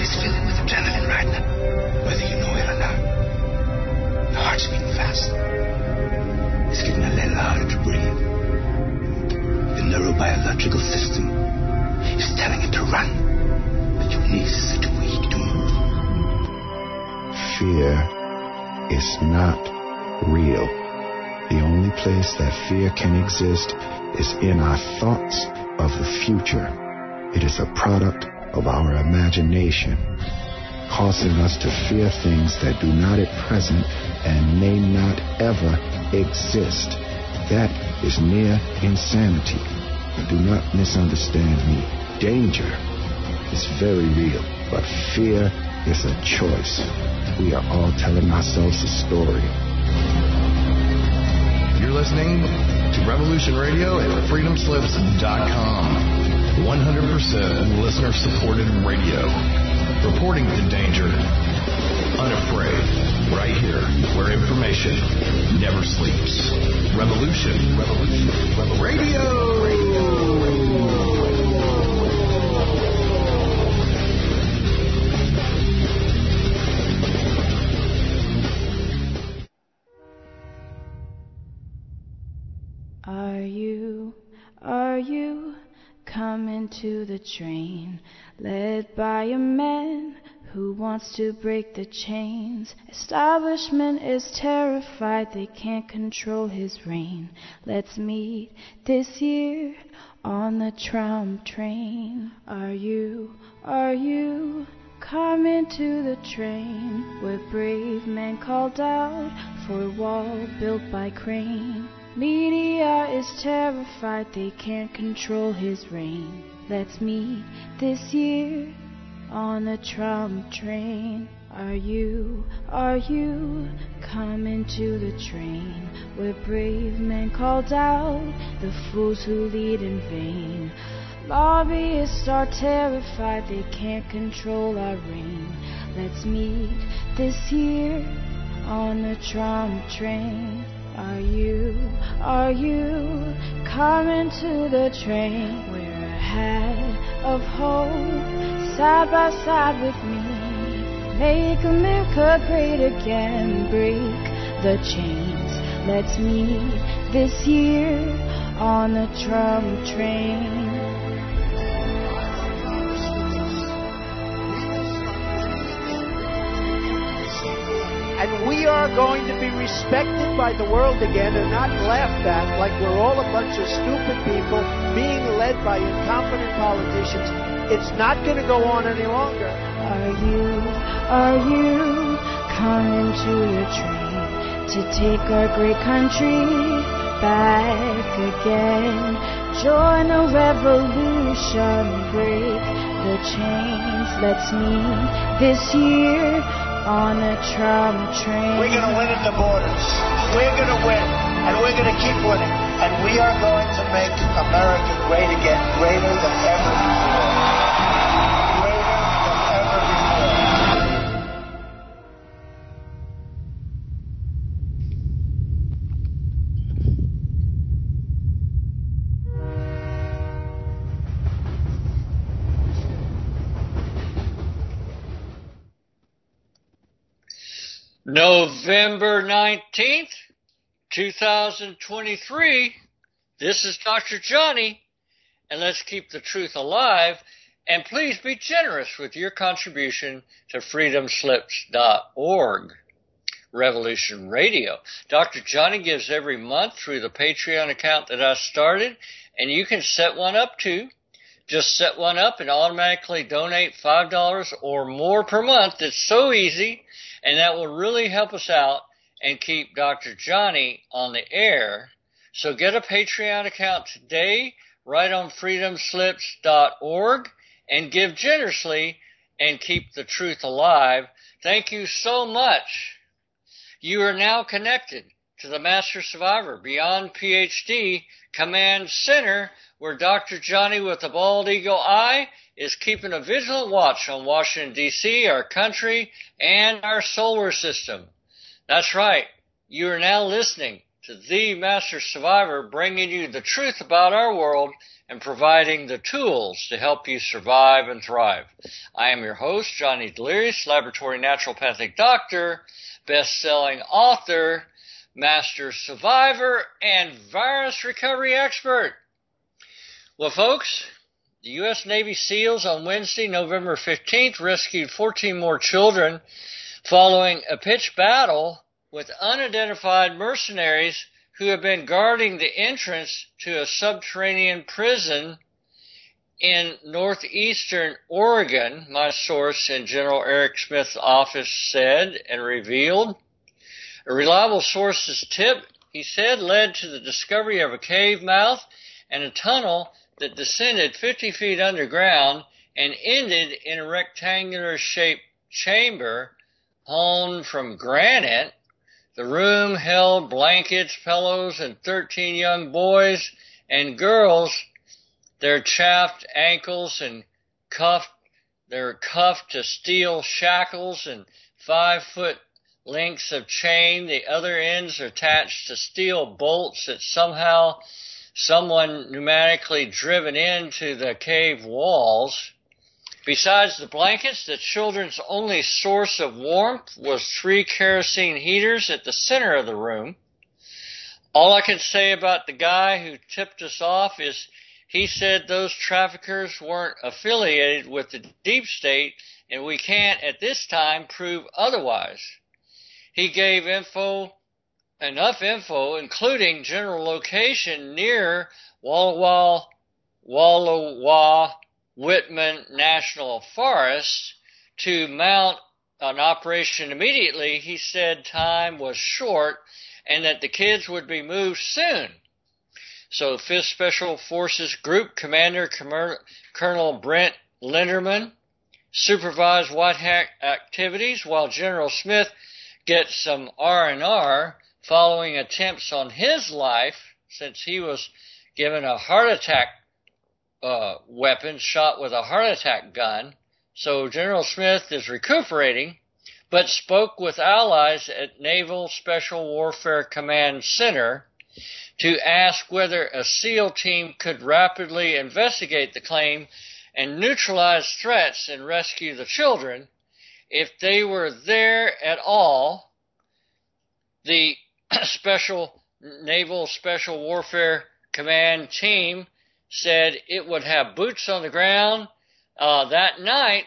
body's filling with adrenaline right now, whether you know it or not. Your heart's beating fast. It's getting a little harder to breathe. The neurobiological system is telling it to run, but your knees are too weak to move. Fear is not real. The only place that fear can exist is in our thoughts of the future. It is a product of our imagination, causing us to fear things that do not at present and may not ever exist. That is near insanity. Do not misunderstand me. Danger is very real, but fear is a choice. We are all telling ourselves a story. You're listening to Revolution Radio at freedomslips.com. 100% listener-supported radio. Reporting the danger. Unafraid. Right here, where information never sleeps. Revolution Radio. Are you coming to the train, led by a man who wants to break the chains? Establishment is terrified, they can't control his reign. Let's meet this year on the Trump train. Are you coming to the train where brave men called out for a wall built by crane? Media is terrified, they can't control his reign. Let's meet this year on the Trump train. Are you coming to the train where brave men called out the fools who lead in vain? Lobbyists are terrified, they can't control our reign. Let's meet this year on the Trump train. Are you coming to the train? Wear a hat of hope, side by side with me. Make America great again, break the chains. Let's meet this year on the Trump train. And we are going to be respected by the world again and not laughed at like we're all a bunch of stupid people being led by incompetent politicians. It's not going to go on any longer. Are you coming to the train to take our great country back again? Join the revolution, break the chains. Let's meet this year on the Trump train. We're going to win at the borders. We're going to win, and we're going to keep winning. And we are going to make America great again, greater than ever before. Greater than ever before. November 19th, 2023. This is Dr. Johnny, and let's keep the truth alive. And please be generous with your contribution to freedomslips.org. Revolution Radio. Dr. Johnny gives every month through the Patreon account that I started, and you can set one up too. Just set one up and automatically donate $5 or more per month. It's so easy, and that will really help us out and keep Dr. Johnny on the air. So get a Patreon account today right on freedomslips.org and give generously and keep the truth alive. Thank you so much. You are now connected to the Master Survivor Beyond PhD Command Center, where Dr. Johnny with the bald eagle eye is keeping a vigilant watch on Washington, D.C., our country, and our solar system. That's right. You are now listening to The Master Survivor, bringing you the truth about our world and providing the tools to help you survive and thrive. I am your host, Johnny Delirious, laboratory naturopathic doctor, best-selling author, master survivor, and virus recovery expert. Well, folks, the U.S. Navy SEALs on Wednesday, November 15th, rescued 14 more children following a pitched battle with unidentified mercenaries who have been guarding the entrance to a subterranean prison in northeastern Oregon, my source in General Eric Smith's office said and revealed. A reliable source's tip, he said, led to the discovery of a cave mouth and a tunnel that descended 50 feet underground and ended in a rectangular-shaped chamber hewn from granite. The room held blankets, pillows, and 13 young boys and girls. Their chafed ankles and they're cuffed to steel shackles and 5-foot lengths of chain. The other ends are attached to steel bolts that somehow someone pneumatically driven into the cave walls. Besides the blankets, the children's only source of warmth was 3 kerosene heaters at the center of the room. All I can say about the guy who tipped us off is he said those traffickers weren't affiliated with the deep state, and we can't at this time prove otherwise. He gave enough info, including general location near Wallowa Whitman National Forest, to mount an operation immediately. He said time was short and that the kids would be moved soon. So 5th Special Forces Group Commander Colonel Brent Linderman supervised White Hat activities while General Smith gets some R&R following attempts on his life since he was given a heart attack weapon, shot with a heart attack gun. So General Smith is recuperating, but spoke with allies at Naval Special Warfare Command Center to ask whether a SEAL team could rapidly investigate the claim and neutralize threats and rescue the children. If they were there at all, the Naval Special Warfare Command team said it would have boots on the ground that night.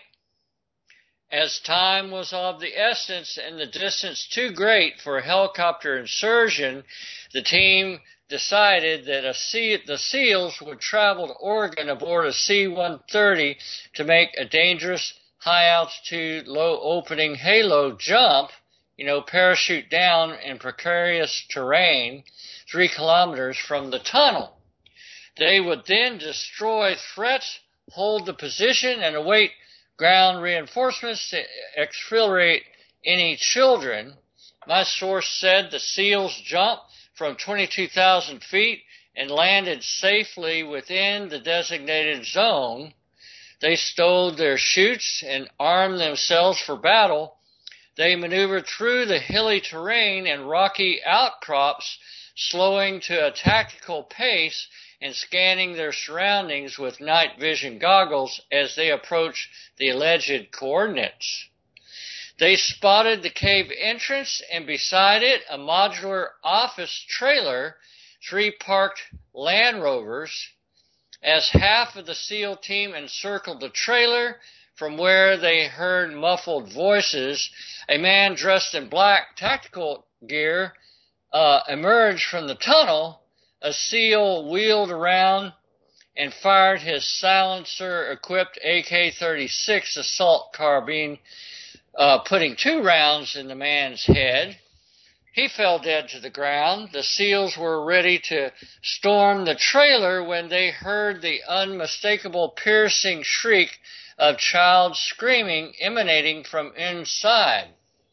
As time was of the essence and the distance too great for a helicopter insertion, the team decided that the SEALs would travel to Oregon aboard a C-130 to make a dangerous high-altitude, low-opening halo jump, parachute down in precarious terrain 3 kilometers from the tunnel. They would then destroy threats, hold the position, and await ground reinforcements to exfiltrate any children. My source said the SEALs jumped from 22,000 feet and landed safely within the designated zone. They stowed their chutes and armed themselves for battle. They maneuvered through the hilly terrain and rocky outcrops, slowing to a tactical pace and scanning their surroundings with night vision goggles as they approached the alleged coordinates. They spotted the cave entrance and beside it a modular office trailer, 3 parked Land Rovers. As half of the SEAL team encircled the trailer, from where they heard muffled voices, a man dressed in black tactical gear emerged from the tunnel. A SEAL wheeled around and fired his silencer-equipped AK-36 assault carbine, putting 2 rounds in the man's head. He fell dead to the ground. The SEALs were ready to storm the trailer when they heard the unmistakable piercing shriek of child screaming emanating from inside.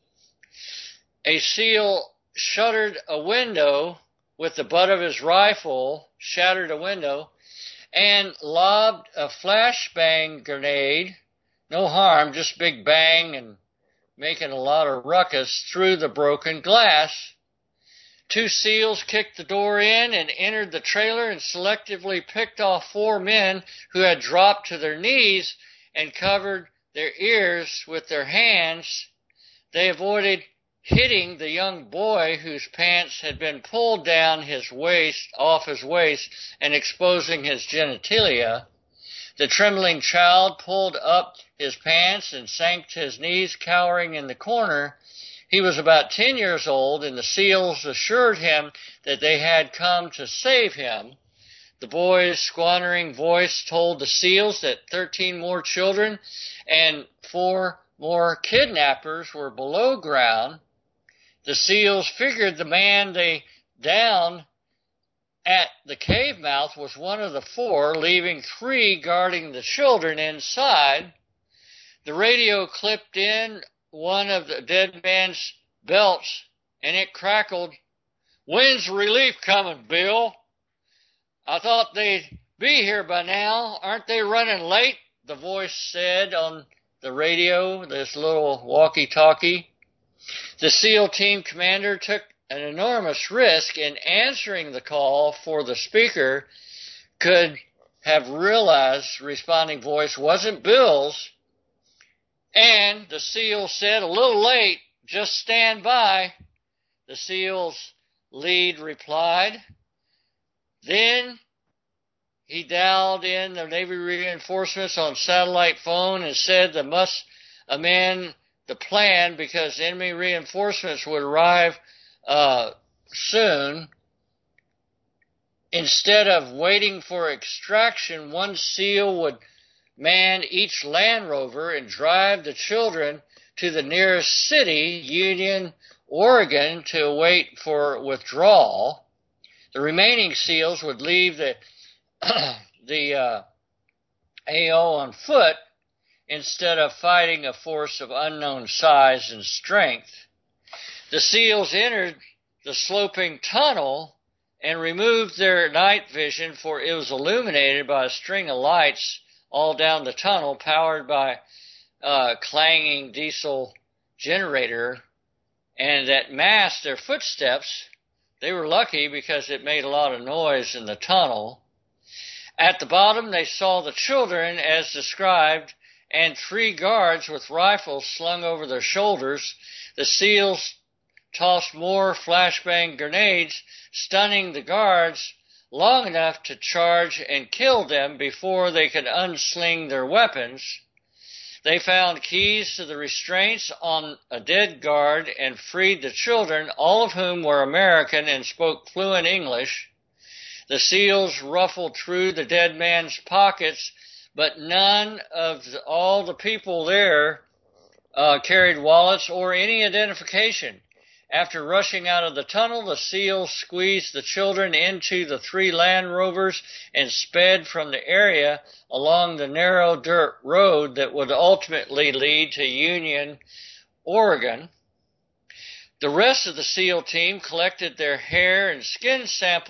A SEAL shattered a window with the butt of his rifle, and lobbed a flashbang grenade, no harm, just big bang and making a lot of ruckus, through the broken glass. 2 SEALs kicked the door in and entered the trailer and selectively picked off 4 men who had dropped to their knees and covered their ears with their hands. They avoided hitting the young boy whose pants had been pulled down off his waist and exposing his genitalia. The trembling child pulled up his pants and sank to his knees, cowering in the corner. He was about 10 years old, and the SEALs assured him that they had come to save him. The boy's squandering voice told the SEALs that 13 more children and 4 more kidnappers were below ground. The SEALs figured the man they downed at the cave mouth was one of the 4, leaving 3 guarding the children inside. The radio clipped in one of the dead man's belts, and it crackled. "When's relief coming, Bill? I thought they'd be here by now. Aren't they running late?" the voice said on the radio, this little walkie-talkie. The SEAL team commander took an enormous risk in answering the call, for the speaker could have realized the responding voice wasn't Bill's. And the SEAL said, "A little late, just stand by." The SEAL's lead replied. Then he dialed in the Navy reinforcements on satellite phone and said they must amend the plan because enemy reinforcements would arrive soon. Instead of waiting for extraction, one SEAL would man each Land Rover and drive the children to the nearest city, Union, Oregon, to await for withdrawal. The remaining SEALs would leave the AO on foot instead of fighting a force of unknown size and strength. The SEALs entered the sloping tunnel and removed their night vision, for it was illuminated by a string of lights all down the tunnel, powered by a clanging diesel generator, and that masked their footsteps. They were lucky because it made a lot of noise in the tunnel. At the bottom, they saw the children as described and 3 guards with rifles slung over their shoulders. The SEALs tossed more flashbang grenades, stunning the guards long enough to charge and kill them before they could unsling their weapons. They found keys to the restraints on a dead guard and freed the children, all of whom were American and spoke fluent English. The SEALs ruffled through the dead man's pockets, but none of all the people there carried wallets or any identification. After rushing out of the tunnel, the SEALs squeezed the children into the 3 Land Rovers and sped from the area along the narrow dirt road that would ultimately lead to Union, Oregon. The rest of the SEAL team collected hair and skin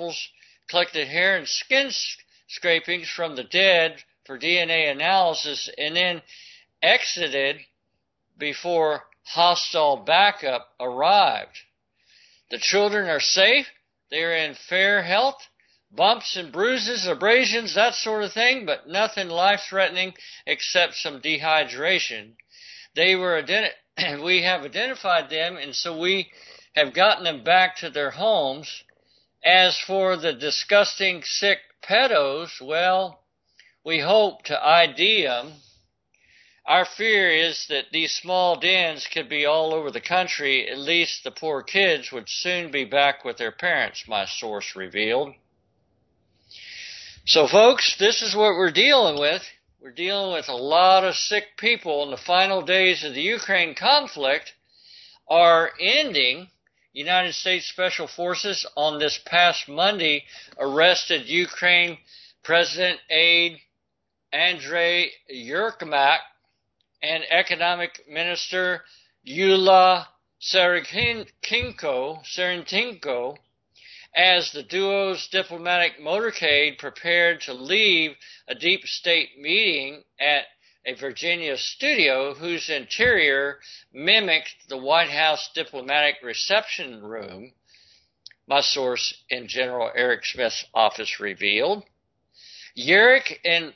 scrapings from the dead for DNA analysis, and then exited before hostile backup arrived. The children are safe. They are in fair health. Bumps and bruises, abrasions, that sort of thing, but nothing life-threatening except some dehydration. We have identified them, and so we have gotten them back to their homes. As for the disgusting sick pedos, well, we hope to ID them. Our fear is that these small dens could be all over the country. At least the poor kids would soon be back with their parents, my source revealed. So, folks, this is what we're dealing with. We're dealing with a lot of sick people, and the final days of the Ukraine conflict are ending. United States Special Forces on this past Monday arrested Ukraine President Andrei Yermak and Economic Minister Yulia Serentinko as the duo's diplomatic motorcade prepared to leave a deep state meeting at a Virginia studio whose interior mimicked the White House diplomatic reception room. my source in General Eric Smith's office revealed. Yermak and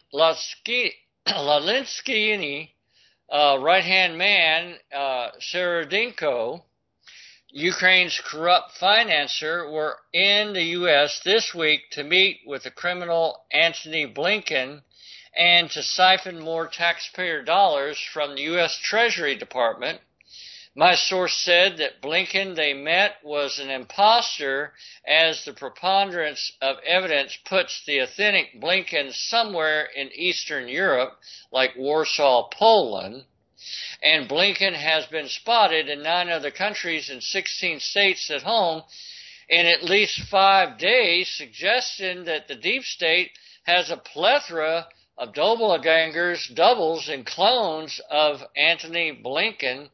Lalinskyi, right-hand man, Seredinko, Ukraine's corrupt financer, were in the U.S. this week to meet with the criminal Antony Blinken and to siphon more taxpayer dollars from the U.S. Treasury Department. My source said that Blinken they met was an imposter, as the preponderance of evidence puts the authentic Blinken somewhere in Eastern Europe, like Warsaw, Poland. And Blinken has been spotted in 9 other countries and 16 states at home in at least 5 days, suggesting that the deep state has a plethora of doppelgangers, doubles, and clones of Antony Blinken.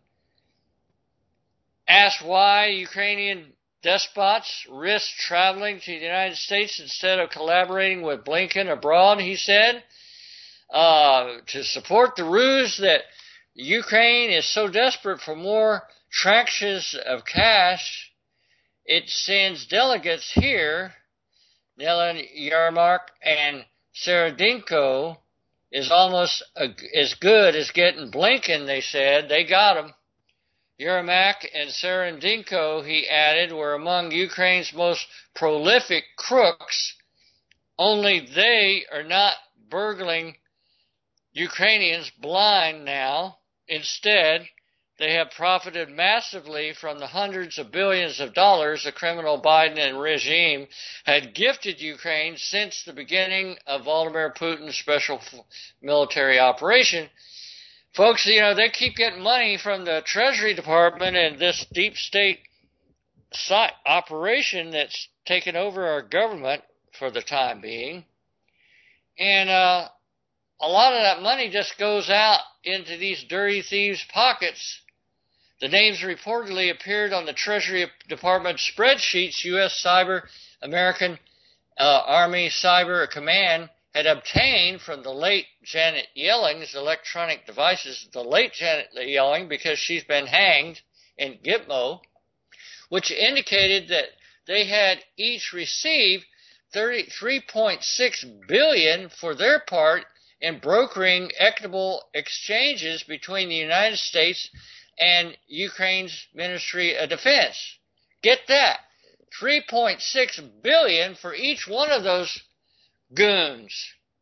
Asked why Ukrainian despots risk traveling to the United States instead of collaborating with Blinken abroad, he said, to support the ruse that Ukraine is so desperate for more tranches of cash, it sends delegates here. Nelen Yermak and Seredinko is almost as good as getting Blinken, they said. They got him. Yermak and Seredinko, he added, were among Ukraine's most prolific crooks, only they are not burgling Ukrainians blind now. Instead, they have profited massively from the hundreds of billions of dollars the criminal Biden and regime had gifted Ukraine since the beginning of Vladimir Putin's special military operation. Folks, you know, they keep getting money from the Treasury Department and this deep state operation that's taken over our government for the time being. And a lot of that money just goes out into these dirty thieves' pockets. The names reportedly appeared on the Treasury Department spreadsheets U.S. American Army Cyber Command had obtained from the late Janet Yelling's electronic devices, the late Janet Yelling, because she's been hanged in Gitmo, which indicated that they had each received $3.6 billion for their part in brokering equitable exchanges between the United States and Ukraine's Ministry of Defense. Get that. $3.6 billion for each one of those goons.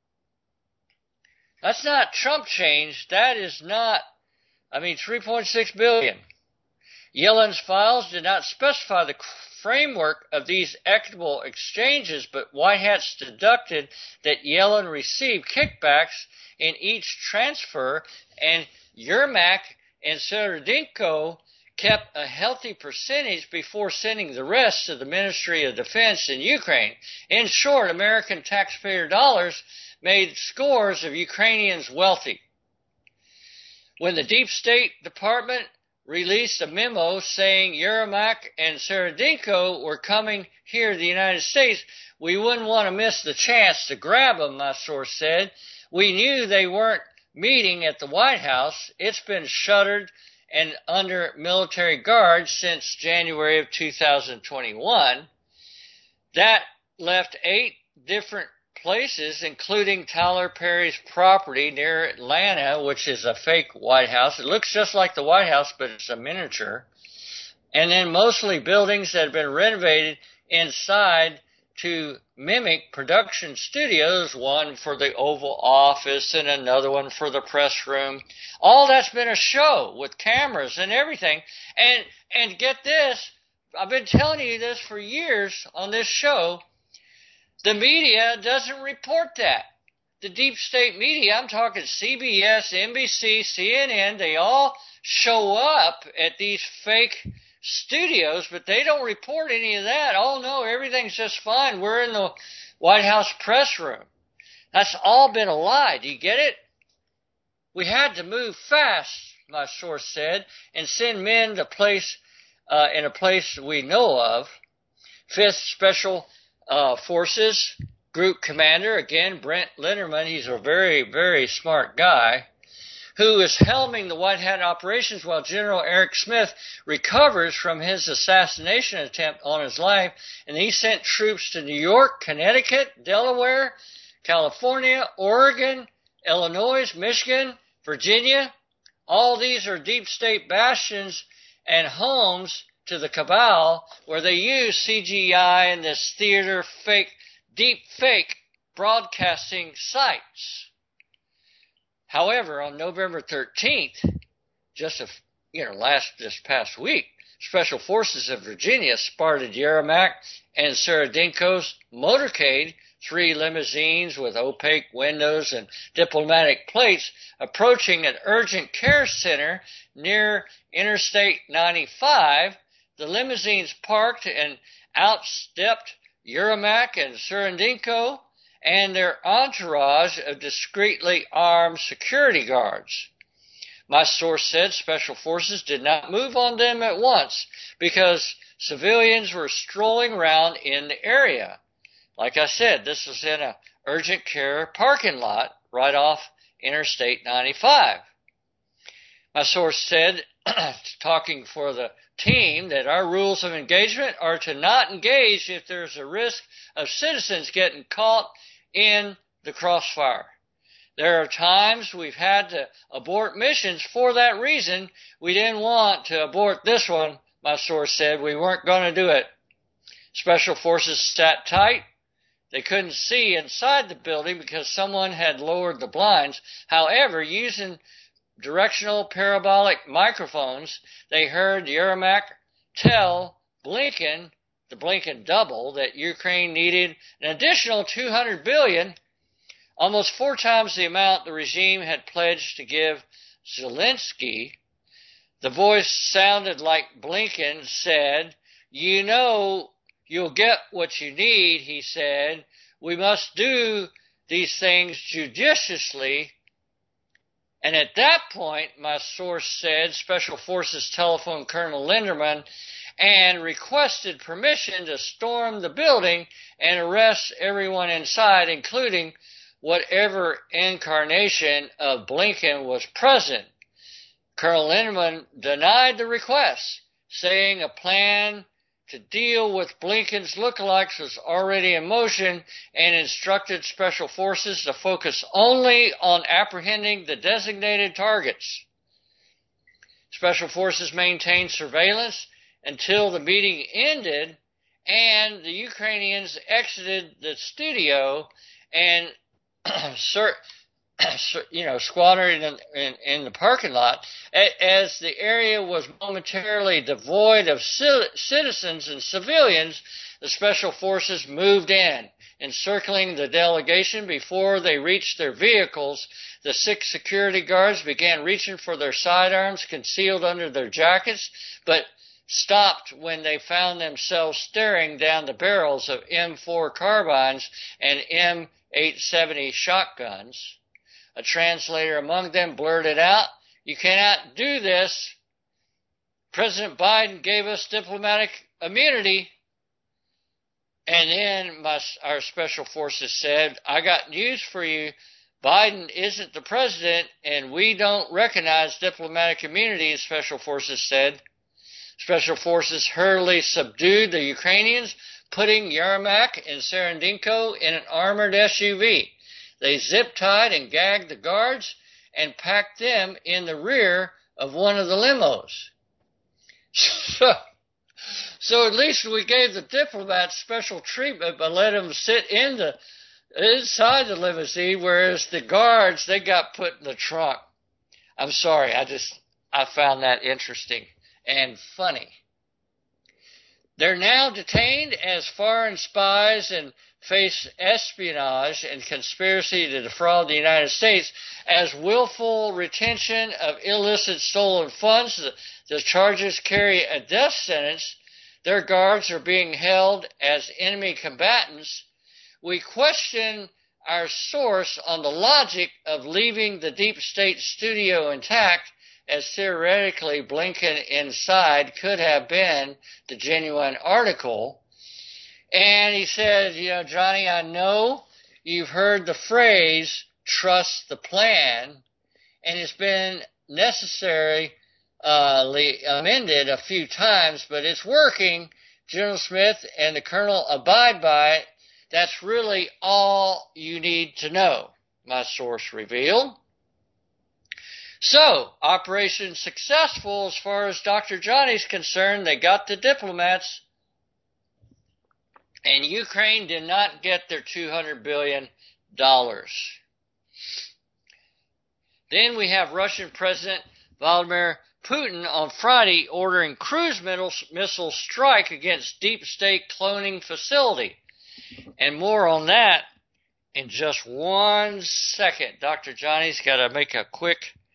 That's not Trump change. That is not, $3.6 billion. Yellen's files did not specify the framework of these equitable exchanges, but White Hats deducted that Yellen received kickbacks in each transfer, and Yermak and Seredinko kept a healthy percentage before sending the rest to the Ministry of Defense in Ukraine. In short, American taxpayer dollars made scores of Ukrainians wealthy. When the Deep State Department released a memo saying Yermak and Seredinko were coming here to the United States, we wouldn't want to miss the chance to grab them, my source said. We knew they weren't meeting at the White House. It's been shuttered and under military guard since January of 2021. That left 8 different places, including Tyler Perry's property near Atlanta, which is a fake White House. It looks just like the White House, but it's a miniature. And then mostly buildings that have been renovated inside to mimic production studios, one for the Oval Office and another one for the press room. All that's been a show with cameras and everything. And get this, I've been telling you this for years on this show, the media doesn't report that. The deep state media, I'm talking CBS, NBC, CNN, they all show up at these fake studios, but they don't report any of that. Oh no, everything's just fine. We're in the White House press room. That's all been a lie. Do you get it? We had to move fast, my source said, and send men to place in a place we know of. 5th Special Forces Group Commander, again, Brent Linderman, he's a very, very smart guy, who is helming the White Hat operations while General Eric Smith recovers from his assassination attempt on his life. And he sent troops to New York, Connecticut, Delaware, California, Oregon, Illinois, Michigan, Virginia. All these are deep state bastions and homes to the cabal, where they use CGI and this theater deep fake broadcasting sites. However, on November 13th, this past week, Special Forces of Virginia spotted Yermak and Seredinko's motorcade, 3 limousines with opaque windows and diplomatic plates, approaching an urgent care center near Interstate 95. The limousines parked and out stepped Yermak and Seredinko and their entourage of discreetly armed security guards. My source said Special Forces did not move on them at once because civilians were strolling around in the area. Like I said, this was in an urgent care parking lot right off Interstate 95. My source said, talking for the team, that our rules of engagement are to not engage if there's a risk of citizens getting caught in the crossfire. There are times we've had to abort missions for that reason. We didn't want to abort this one, my source said. We weren't going to do it. Special Forces sat tight. They couldn't see inside the building because someone had lowered the blinds. However, using directional parabolic microphones, they heard Yermak tell Blinken, the Blinken double, that Ukraine needed an additional $200 billion, almost 4 times the amount the regime had pledged to give Zelensky. The voice sounded like Blinken said, "You know, you'll get what you need," he said. "We must do these things judiciously." And at that point, my source said, Special Forces telephoned Colonel Linderman and requested permission to storm the building and arrest everyone inside, including whatever incarnation of Blinken was present. Colonel Linderman denied the request, saying a plan to deal with Blinken's lookalikes was already in motion, and instructed Special Forces to focus only on apprehending the designated targets. Special Forces maintained surveillance until the meeting ended and the Ukrainians exited the studio and squatted in the parking lot. As the area was momentarily devoid of citizens and civilians, the Special Forces moved in, encircling the delegation. Before they reached their vehicles, the 6 security guards began reaching for their sidearms concealed under their jackets, but stopped when they found themselves staring down the barrels of M4 carbines and M870 shotguns. A translator among them blurted out, "You cannot do this. President Biden gave us diplomatic immunity." And then our Special Forces said, "I got news for you. Biden isn't the president, and we don't recognize diplomatic immunity," Special Forces said. Special Forces hurriedly subdued the Ukrainians, putting Yermak and Seredinko in an armored SUV. They zip-tied and gagged the guards and packed them in the rear of one of the limos. So at least we gave the diplomats special treatment by letting them sit inside the limousine, whereas the guards, they got put in the trunk. I'm sorry, I found that interesting and funny. They're now detained as foreign spies and face espionage and conspiracy to defraud the United States as willful retention of illicit stolen funds. The charges carry a death sentence. Their guards are being held as enemy combatants. We question our source on the logic of leaving the deep state studio intact, as theoretically Blinken inside could have been the genuine article. And he said, "Johnny, I know you've heard the phrase, trust the plan. and it's been necessarily amended a few times, but it's working. General Smith and the Colonel abide by it. That's really all you need to know, my source revealed. So, operation successful as far as Dr. Johnny's concerned. They got the diplomats, and Ukraine did not get their $200 billion. Then we have Russian President Vladimir Putin on Friday ordering cruise missile strike against deep state cloning facility. And more on that in just 1 second. Dr. Johnny's got to make a quick...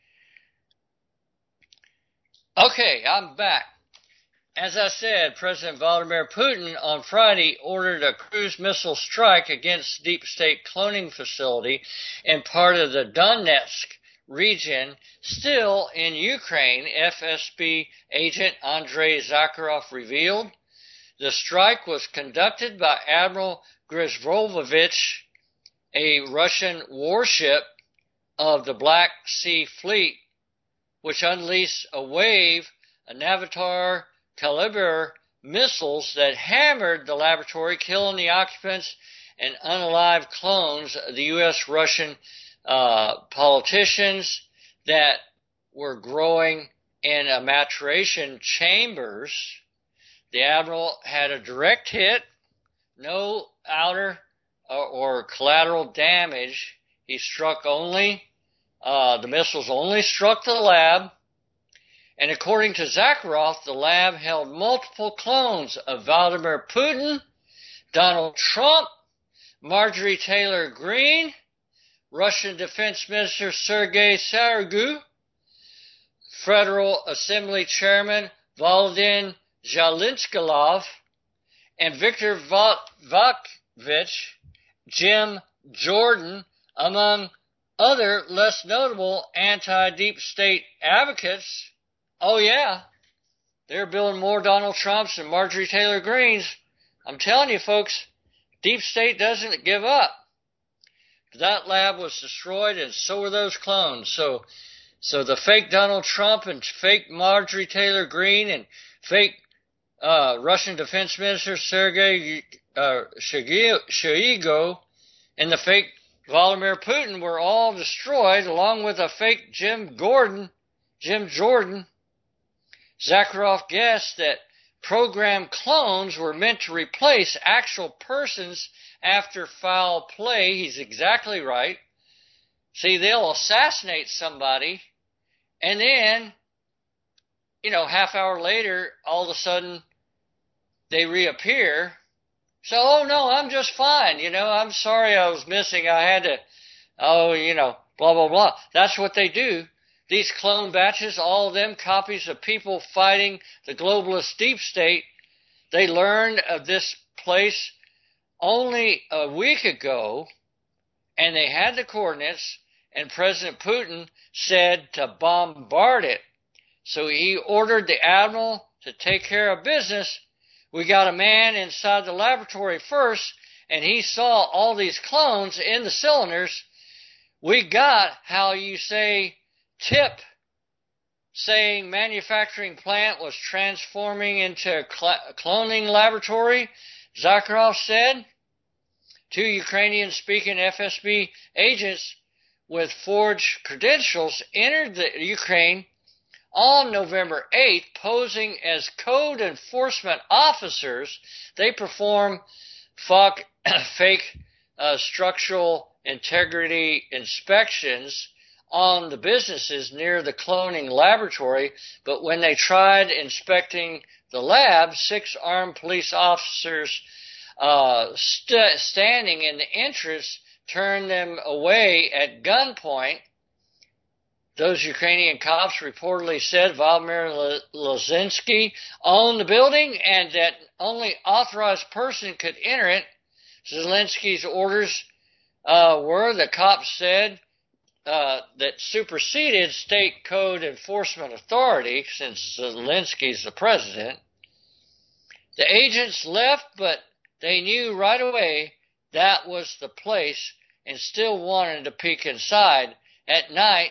Okay, I'm back. As I said, President Vladimir Putin on Friday ordered a cruise missile strike against deep state cloning facility in part of the Donetsk region, still in Ukraine, FSB agent Andrei Zakharov revealed. The strike was conducted by Admiral Grishvolovich, a Russian warship of the Black Sea Fleet, which unleashed a wave of Navatar Kaliber missiles that hammered the laboratory, killing the occupants and unalived clones of the U.S.-Russian politicians that were growing in maturation chambers. The Admiral had a direct hit, no outer or collateral damage. He struck only, the missiles only struck the lab. And according to Zakharov, the lab held multiple clones of Vladimir Putin, Donald Trump, Marjorie Taylor Greene, Russian Defense Minister Sergei Shoigu, Federal Assembly Chairman Volodymyr Zelensky, and Viktor Yanukovych, Jim Jordan, among other less notable anti-deep state advocates. Oh yeah, they're building more Donald Trumps and Marjorie Taylor Greenes. I'm telling you folks, deep state doesn't give up. That lab was destroyed, and so were those clones. So the fake Donald Trump and fake Marjorie Taylor Greene and fake Russian Defense Minister Sergei Shoigu and the fake Vladimir Putin were all destroyed, along with a fake Jim Jordan. Zakharov guessed that program clones were meant to replace actual persons after foul play. He's exactly right. See, they'll assassinate somebody, and then, half hour later, all of a sudden, they reappear. So, oh no, I'm just fine. I'm sorry I was missing. I had to, blah, blah, blah. That's what they do. These clone batches, all of them copies of people fighting the globalist deep state. They learned of this place only a week ago, and they had the coordinates, and President Putin said to bombard it. So he ordered the Admiral to take care of business. We got a man inside the laboratory first, and he saw all these clones in the cylinders. We got how you say tip saying manufacturing plant was transforming into a cloning laboratory. Zakharov said. 2 Ukrainian-speaking FSB agents with forged credentials entered the Ukraine on November 8th, posing as code enforcement officers. They perform fake structural integrity inspections on the businesses near the cloning laboratory, but when they tried inspecting the lab, 6 armed police officers standing in the entrance turned them away at gunpoint. Those Ukrainian cops reportedly said Vladimir Zelensky owned the building and that only authorized person could enter it. Zelensky's orders were, the cops said, that superseded state code enforcement authority, since Zelensky's the president. The agents left, but they knew right away that was the place and still wanted to peek inside. At night,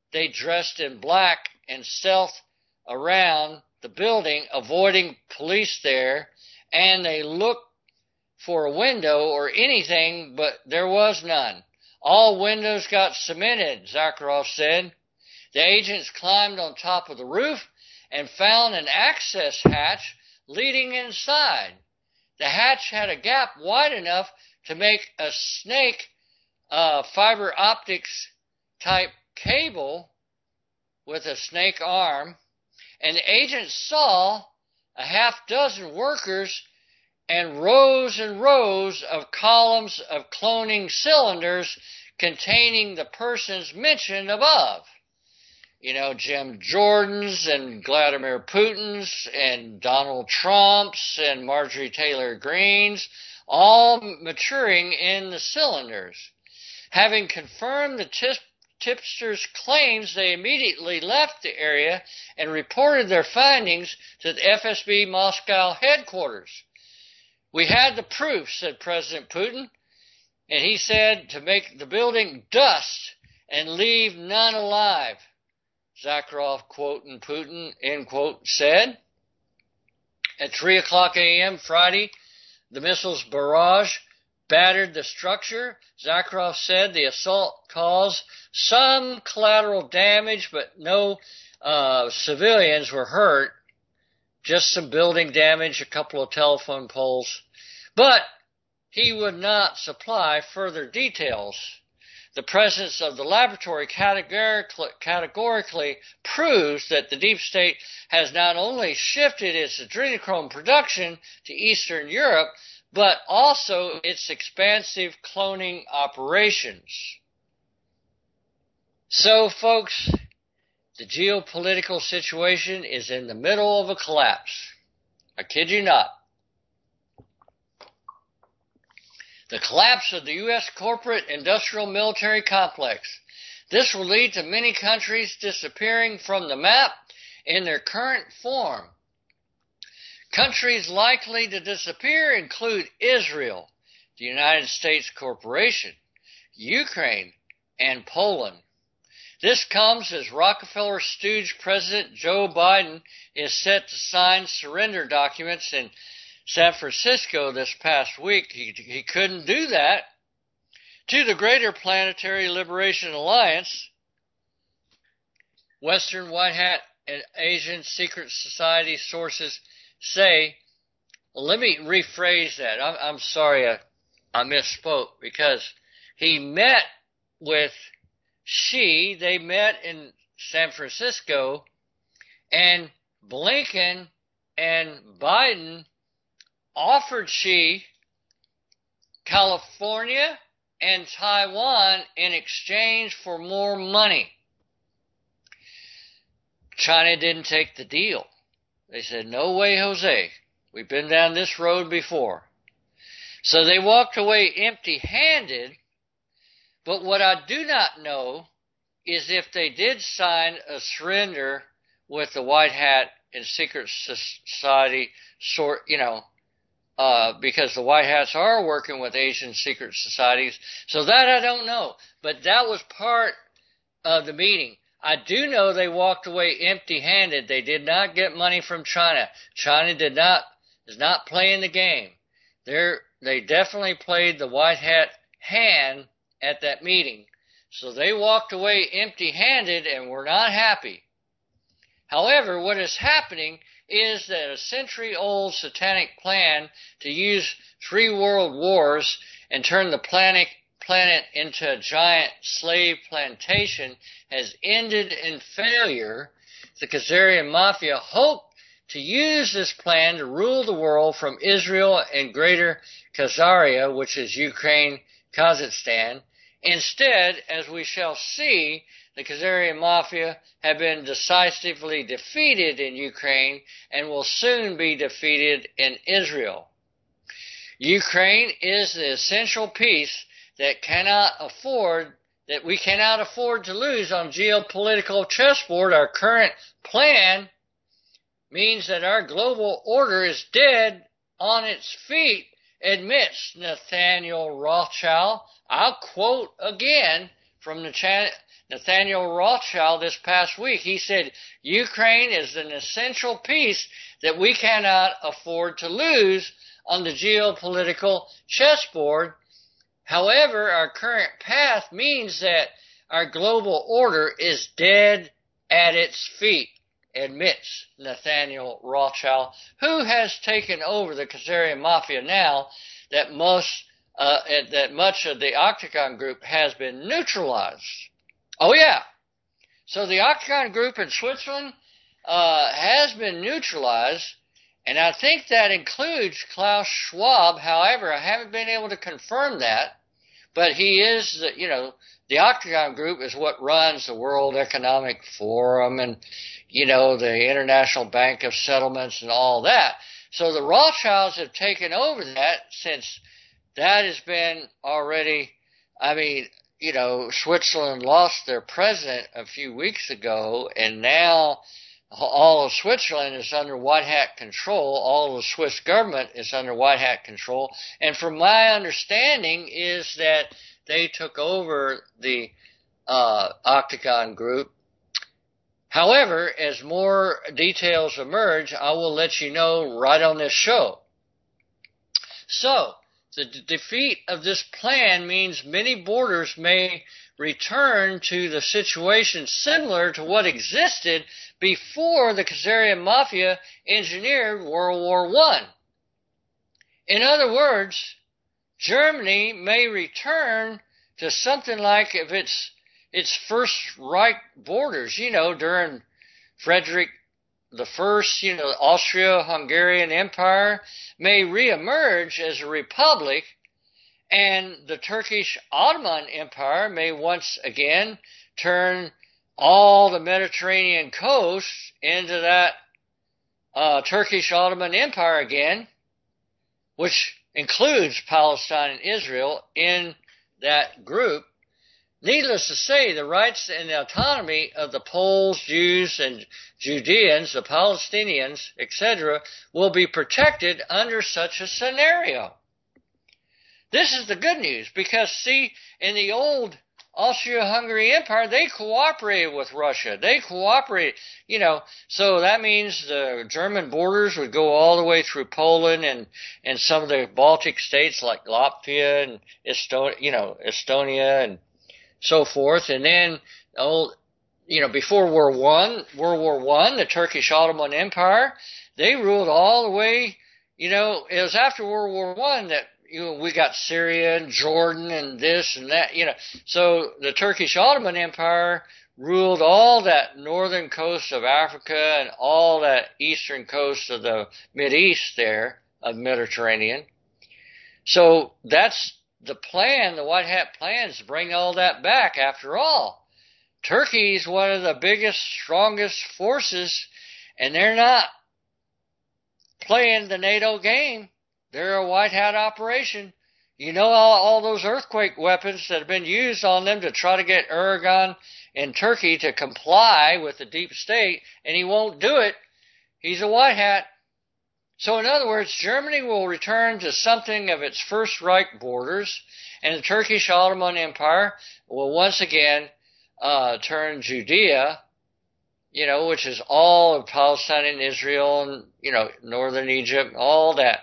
they dressed in black and stealthed around the building, avoiding police there, and they looked for a window or anything, but there was none. All windows got cemented, Zakharov said. The agents climbed on top of the roof and found an access hatch leading inside. The hatch had a gap wide enough to make a snake fiber optics type cable with a snake arm, and the agents saw a half dozen workers and rows of columns of cloning cylinders containing the persons mentioned above. You know, Jim Jordan's and Vladimir Putin's and Donald Trump's and Marjorie Taylor Greene's, all maturing in the cylinders. Having confirmed the tipsters' claims, they immediately left the area and reported their findings to the FSB Moscow headquarters. We had the proof, said President Putin, and he said to make the building dust and leave none alive. Zakharov, quoting Putin, end quote, said. At 3 o'clock a.m. Friday, the missile's barrage battered the structure. Zakharov said the assault caused some collateral damage, but no civilians were hurt. Just some building damage, a couple of telephone poles. But he would not supply further details. The presence of the laboratory categorically proves that the deep state has not only shifted its adrenochrome production to Eastern Europe, but also its expansive cloning operations. So, folks, the geopolitical situation is in the middle of a collapse. I kid you not. The collapse of the U.S. corporate industrial military complex. This will lead to many countries disappearing from the map in their current form. Countries likely to disappear include Israel, the United States Corporation, Ukraine, and Poland. This comes as Rockefeller stooge President Joe Biden is set to sign surrender documents in San Francisco this past week. He couldn't do that. To the Greater Planetary Liberation Alliance, Western White Hat and Asian Secret Society sources say, let me rephrase that. I'm sorry I misspoke, because he met with Xi. They met in San Francisco, and Blinken and Biden offered Xi California and Taiwan in exchange for more money. China didn't take the deal. They said, no way, Jose. We've been down this road before. So they walked away empty-handed, but what I do not know is if they did sign a surrender with the White Hat and Secret Society, because the White Hats are working with Asian secret societies. So that I don't know. But that was part of the meeting. I do know they walked away empty-handed. They did not get money from China. China is not playing the game. They definitely played the White Hat hand at that meeting. So they walked away empty-handed and were not happy. However, what is happening is that a century-old satanic plan to use 3 world wars and turn the planet into a giant slave plantation has ended in failure. The Khazarian Mafia hoped to use this plan to rule the world from Israel and Greater Khazaria, which is Ukraine, Kazakhstan. Instead, as we shall see, the Khazarian Mafia have been decisively defeated in Ukraine and will soon be defeated in Israel. Ukraine is the essential piece that we cannot afford to lose on geopolitical chessboard. Our current plan means that our global order is dead on its feet, admits Nathaniel Rothschild. I'll quote again from Nathaniel Rothschild this past week. He said, Ukraine is an essential piece that we cannot afford to lose on the geopolitical chessboard. However, our current path means that our global order is dead at its feet, admits Nathaniel Rothschild, who has taken over the Khazarian Mafia now that much of the Octagon Group has been neutralized. Oh, yeah. So the Octagon Group in Switzerland has been neutralized, and I think that includes Klaus Schwab. However, I haven't been able to confirm that, but he is, the Octagon Group is what runs the World Economic Forum and, the International Bank of Settlements and all that. So the Rothschilds have taken over that since that has been already, Switzerland lost their president a few weeks ago, and now all of Switzerland is under white hat control. All of the Swiss government is under white hat control. And from my understanding is that they took over the Octagon Group. However, as more details emerge, I will let you know right on this show. So, the defeat of this plan means many borders may return to the situation similar to what existed before the Khazarian Mafia engineered World War I. In other words, Germany may return to something like if its First Reich borders, during Frederick the First, Austro-Hungarian Empire may reemerge as a republic, and the Turkish Ottoman Empire may once again turn all the Mediterranean coast into that Turkish Ottoman Empire again, which includes Palestine and Israel in that group. Needless to say, the rights and the autonomy of the Poles, Jews, and Judeans, the Palestinians, etc., will be protected under such a scenario. This is the good news because, see, in the old Austro-Hungary Empire, they cooperated with Russia. They cooperated, so that means the German borders would go all the way through Poland and some of the Baltic states like Latvia and Estonia and so forth. And then, before World War I, the Turkish Ottoman Empire, they ruled all the way, it was after World War I that we got Syria and Jordan and this and that, So the Turkish Ottoman Empire ruled all that northern coast of Africa and all that eastern coast of the Mideast there, of Mediterranean. So that's the plan, the White Hat plan, is to bring all that back. After all, Turkey's one of the biggest, strongest forces, and they're not playing the NATO game. They're a white hat operation. All those earthquake weapons that have been used on them to try to get Erdogan in Turkey to comply with the deep state, and he won't do it. He's a white hat. So in other words, Germany will return to something of its First Reich borders, and the Turkish Ottoman Empire will once again turn Judea, which is all of Palestine and Israel and, northern Egypt, all that.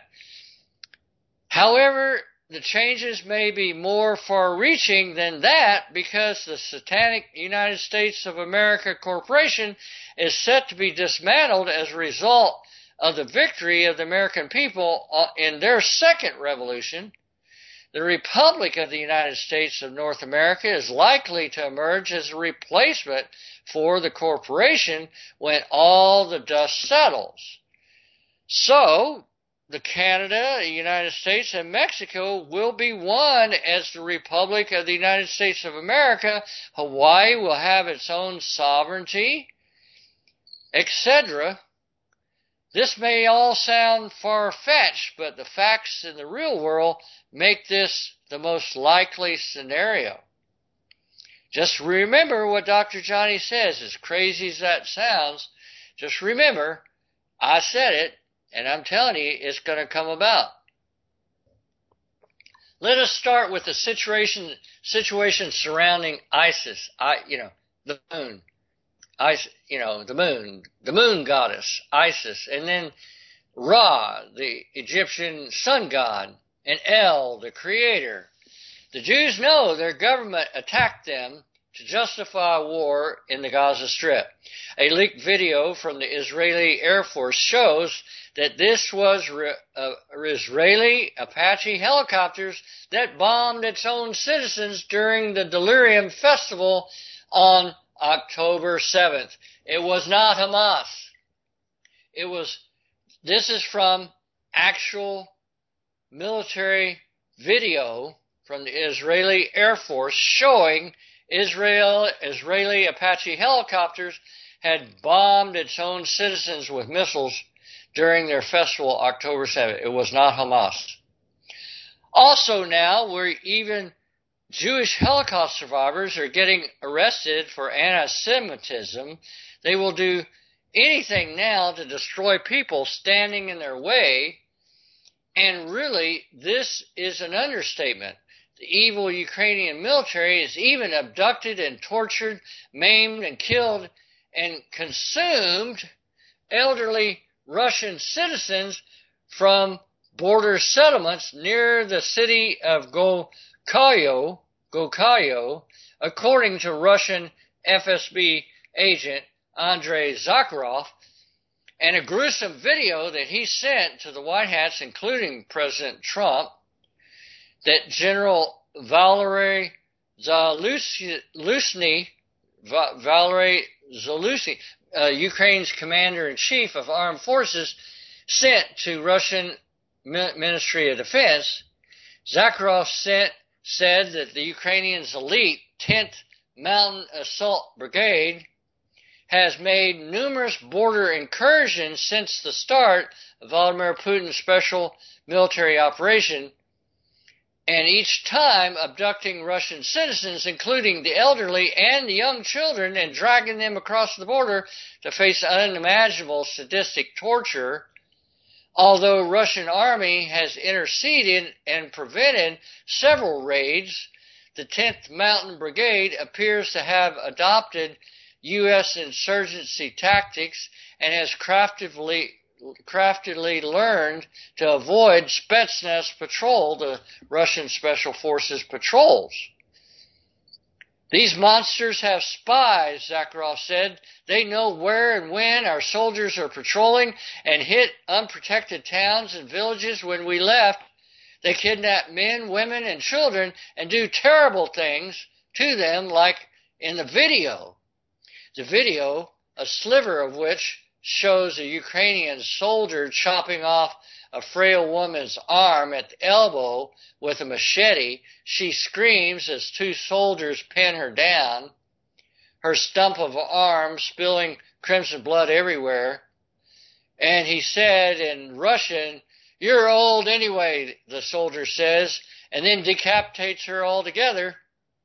However, the changes may be more far-reaching than that because the satanic United States of America Corporation is set to be dismantled as a result of the victory of the American people in their second revolution. The Republic of the United States of North America is likely to emerge as a replacement for the corporation when all the dust settles. So, Canada, the United States, and Mexico will be one as the Republic of the United States of America. Hawaii will have its own sovereignty, etc. This may all sound far-fetched, but the facts in the real world make this the most likely scenario. Just remember what Dr. Johnny says, as crazy as that sounds. Just remember, I said it, and I'm telling you, it's going to come about. Let us start with the situation surrounding Isis. The moon. The moon goddess, Isis, and then Ra, the Egyptian sun god, and El, the creator. The Jews know their government attacked them to justify war in the Gaza Strip. A leaked video from the Israeli Air Force shows that this was Israeli Apache helicopters that bombed its own citizens during the Delirium Festival on October 7th. It was not Hamas. This is from actual military video from the Israeli Air Force showing Israeli Apache helicopters had bombed its own citizens with missiles during their festival October 7th. It was not Hamas. Also now, even Jewish Holocaust survivors are getting arrested for anti-Semitism. They will do anything now to destroy people standing in their way. And really, this is an understatement. The evil Ukrainian military has even abducted and tortured, maimed and killed and consumed elderly Russian citizens from border settlements near the city of Gokayo, according to Russian FSB agent Andrei Zakharov, and a gruesome video that he sent to the White Hats, including President Trump, that General Valery Zaluzhny, Ukraine's commander-in-chief of armed forces, sent to Russian Ministry of Defense. Zakharov said that the Ukrainians' elite 10th Mountain Assault Brigade has made numerous border incursions since the start of Vladimir Putin's special military operation, and each time abducting Russian citizens, including the elderly and the young children, and dragging them across the border to face unimaginable sadistic torture. Although Russian army has interceded and prevented several raids, the 10th Mountain Brigade appears to have adopted U.S. insurgency tactics and has craftily learned to avoid Spetsnaz patrol, the Russian Special Forces patrols. These monsters have spies, Zakharov said. They know where and when our soldiers are patrolling and hit unprotected towns and villages. When we left, they kidnap men, women, and children and do terrible things to them, like in the video. The video, a sliver of which shows a Ukrainian soldier chopping off a frail woman's arm at the elbow with a machete. She screams as two soldiers pin her down, her stump of arm spilling crimson blood everywhere. And he said in Russian, "You're old anyway," the soldier says, and then decapitates her altogether.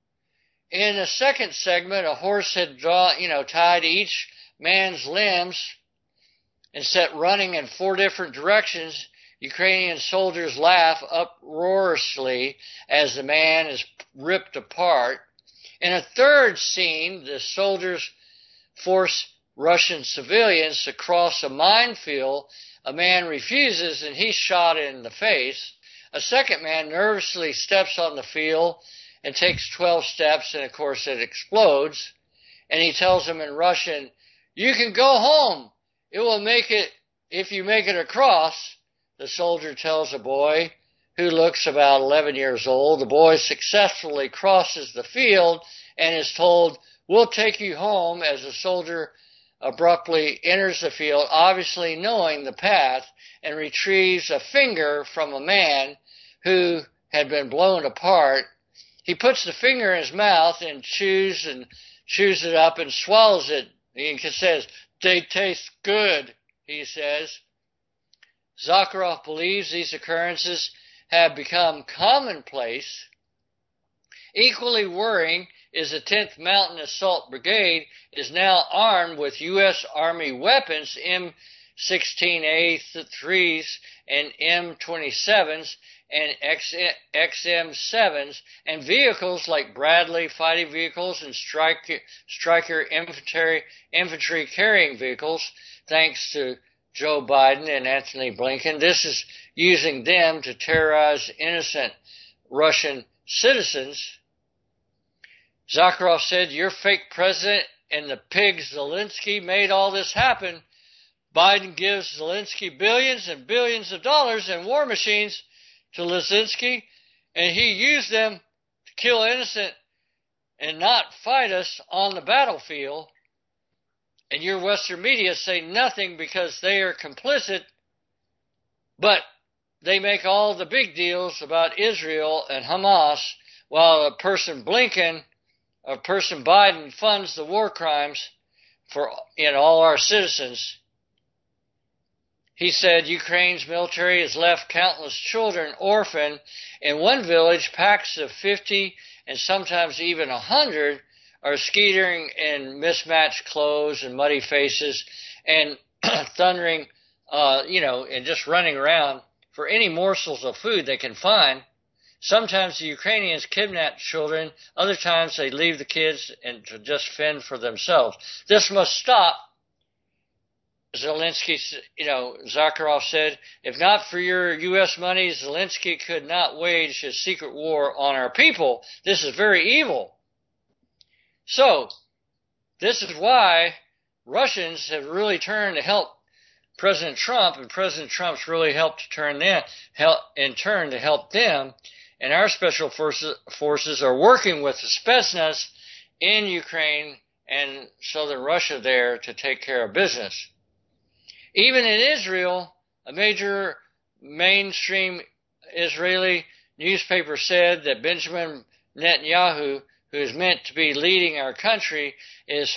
In the second segment, a horse had tied each man's limbs and set running in 4 different directions. Ukrainian soldiers laugh uproariously as the man is ripped apart. In a third scene, the soldiers force Russian civilians to cross a minefield. A man refuses and he's shot in the face. A second man nervously steps on the field and takes 12 steps, and of course it explodes. And he tells him in Russian, "You can go home. It will make it if you make it across." The soldier tells a boy who looks about 11 years old. The boy successfully crosses the field and is told, "We'll take you home," as the soldier abruptly enters the field, obviously knowing the path, and retrieves a finger from a man who had been blown apart. He puts the finger in his mouth and chews it up and swallows it. He says, "They taste good," he says. Zakharov believes these occurrences have become commonplace. Equally worrying is the 10th Mountain Assault Brigade is now armed with U.S. Army weapons, M16A3s and M27s, and XM7s, and vehicles like Bradley fighting vehicles and Stryker infantry carrying vehicles, thanks to Joe Biden and Antony Blinken. This is using them to terrorize innocent Russian citizens. Zakharov said, your fake president and the pig Zelensky made all this happen. Biden gives Zelensky billions and billions of dollars in war machines to Zelensky, and he used them to kill innocent and not fight us on the battlefield. And your Western media say nothing because they are complicit, but they make all the big deals about Israel and Hamas, while a person Blinken, a person Biden funds the war crimes for all our citizens. He said Ukraine's military has left countless children orphaned. In one village, packs of 50 and sometimes even 100 are skeetering in mismatched clothes and muddy faces and thundering, and just running around for any morsels of food they can find. Sometimes the Ukrainians kidnap children. Other times they leave the kids and to just fend for themselves. This must stop. Zelensky, Zakharov said, if not for your U.S. money, Zelensky could not wage his secret war on our people. This is very evil. So, this is why Russians have really turned to help President Trump, and President Trump's really helped to turn them, to help them. And our special forces are working with the Spetsnaz in Ukraine and southern Russia there to take care of business. Even in Israel, a major mainstream Israeli newspaper said that Benjamin Netanyahu, who is meant to be leading our country, is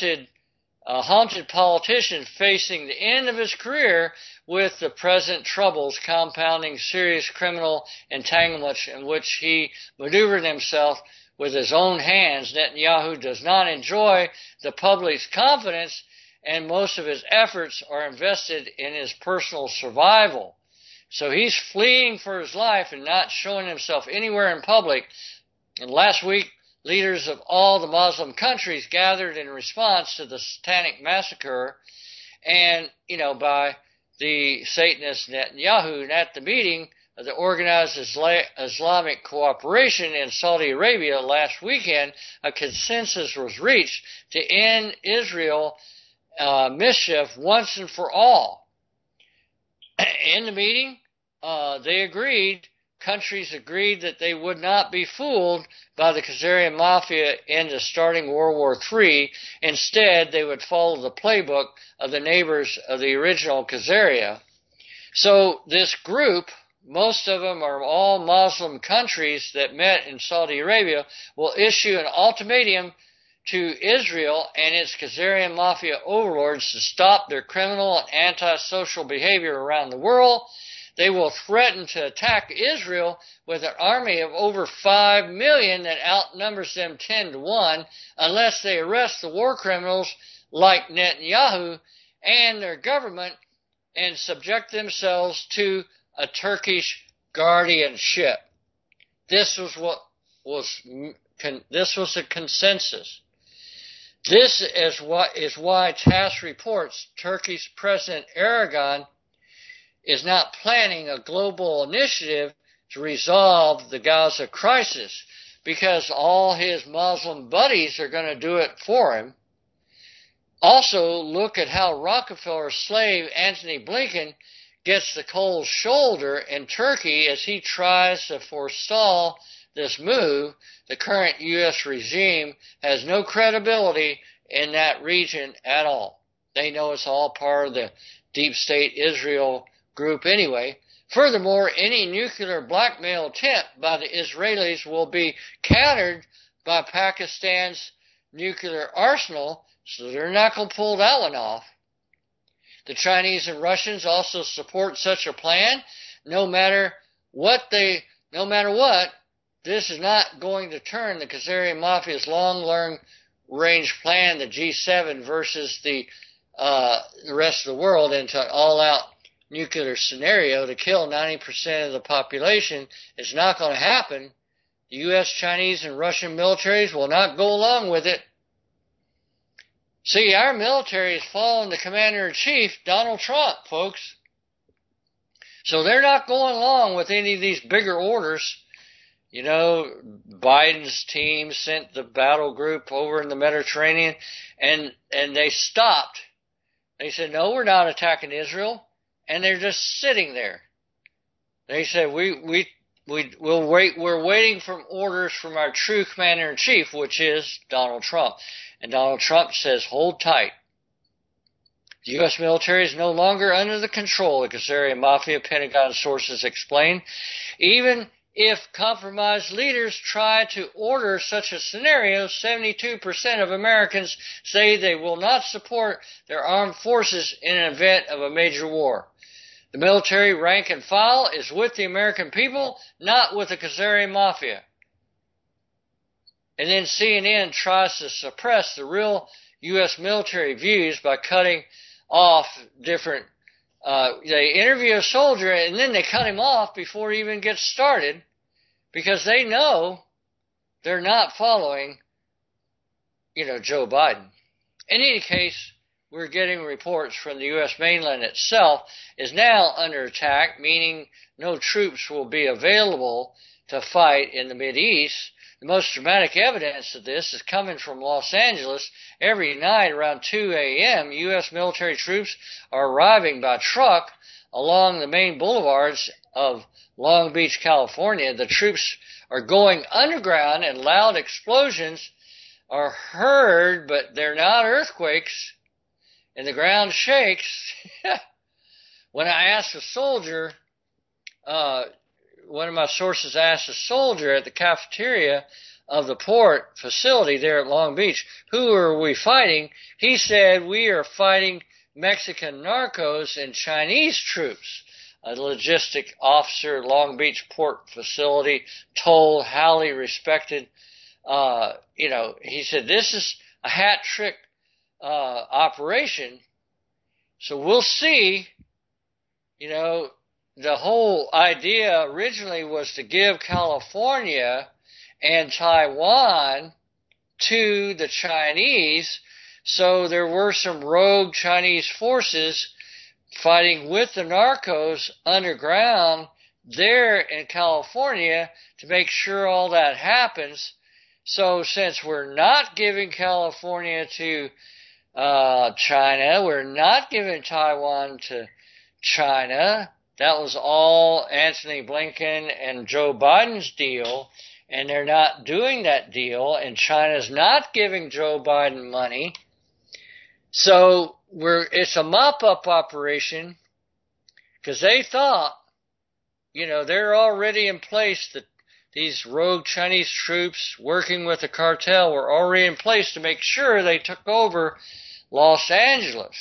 a haunted politician facing the end of his career with the present troubles compounding serious criminal entanglements in which he maneuvered himself with his own hands. Netanyahu does not enjoy the public's confidence, and most of his efforts are invested in his personal survival. So he's fleeing for his life and not showing himself anywhere in public. And last week, leaders of all the Muslim countries gathered in response to the satanic massacre and, by the Satanist Netanyahu. And at the meeting of the Organized Islamic Cooperation in Saudi Arabia last weekend, a consensus was reached to end Israel mischief once and for all. In the meeting, countries agreed that they would not be fooled by the Khazarian Mafia into starting World War III. Instead, they would follow the playbook of the neighbors of the original Khazaria. So this group, most of them are all Muslim countries that met in Saudi Arabia, will issue an ultimatum to Israel and its Khazarian Mafia overlords to stop their criminal and antisocial behavior around the world. They will threaten to attack Israel with an army of over 5 million that outnumbers them 10 to 1 unless they arrest the war criminals like Netanyahu and their government and subject themselves to a Turkish guardianship. This was a consensus. This is why TASS reports Turkey's President Erdogan is not planning a global initiative to resolve the Gaza crisis, because all his Muslim buddies are going to do it for him. Also, look at how Rockefeller's slave Antony Blinken gets the cold shoulder in Turkey as he tries to forestall this move. The current U.S. regime has no credibility in that region at all. They know it's all part of the deep state Israel group anyway. Furthermore, any nuclear blackmail attempt by the Israelis will be countered by Pakistan's nuclear arsenal, so they're not going to pull that one off. The Chinese and Russians also support such a plan. No matter what, this is not going to turn the Khazarian Mafia's long-range plan, the G7 versus the rest of the world, into an all-out nuclear scenario to kill 90% of the population is not going to happen, the U.S., Chinese, and Russian militaries will not go along with it. See, our military is following the Commander-in-Chief, Donald Trump, folks. So they're not going along with any of these bigger orders. You know, Biden's team sent the battle group over in the Mediterranean, and they stopped. They said, no, we're not attacking Israel, and they're just sitting there. They said, we'll wait. We're waiting for orders from our true Commander-in-Chief, which is Donald Trump. And Donald Trump says, hold tight. The U.S. military is no longer under the control of the Kazarian Mafia, Pentagon sources explain. Even if compromised leaders try to order such a scenario, 72% of Americans say they will not support their armed forces in an event of a major war. The military rank and file is with the American people, not with the Kazarian Mafia. And then CNN tries to suppress the real U.S. military views by cutting off different, they interview a soldier and then they cut him off before he even gets started because they know they're not following, Joe Biden. In any case, we're getting reports from the U.S. mainland itself is now under attack, meaning no troops will be available to fight in the Mideast. The most dramatic evidence of this is coming from Los Angeles. Every night around 2 a.m., U.S. military troops are arriving by truck along the main boulevards of Long Beach, California. The troops are going underground and loud explosions are heard, but they're not earthquakes, and the ground shakes. When I asked a soldier, one of my sources asked a soldier at the cafeteria of the port facility there at Long Beach, who are we fighting? He said, we are fighting Mexican narcos and Chinese troops. A logistic officer at Long Beach port facility told highly respected, he said, this is a hat trick operation. So we'll see, the whole idea originally was to give California and Taiwan to the Chinese, so there were some rogue Chinese forces fighting with the narcos underground there in California to make sure all that happens. So since we're not giving California to China, we're not giving Taiwan to China, that was all Antony Blinken and Joe Biden's deal, and they're not doing that deal, and China's not giving Joe Biden money. So it's a mop-up operation because they thought, they're already in place, that these rogue Chinese troops working with the cartel were already in place to make sure they took over Los Angeles.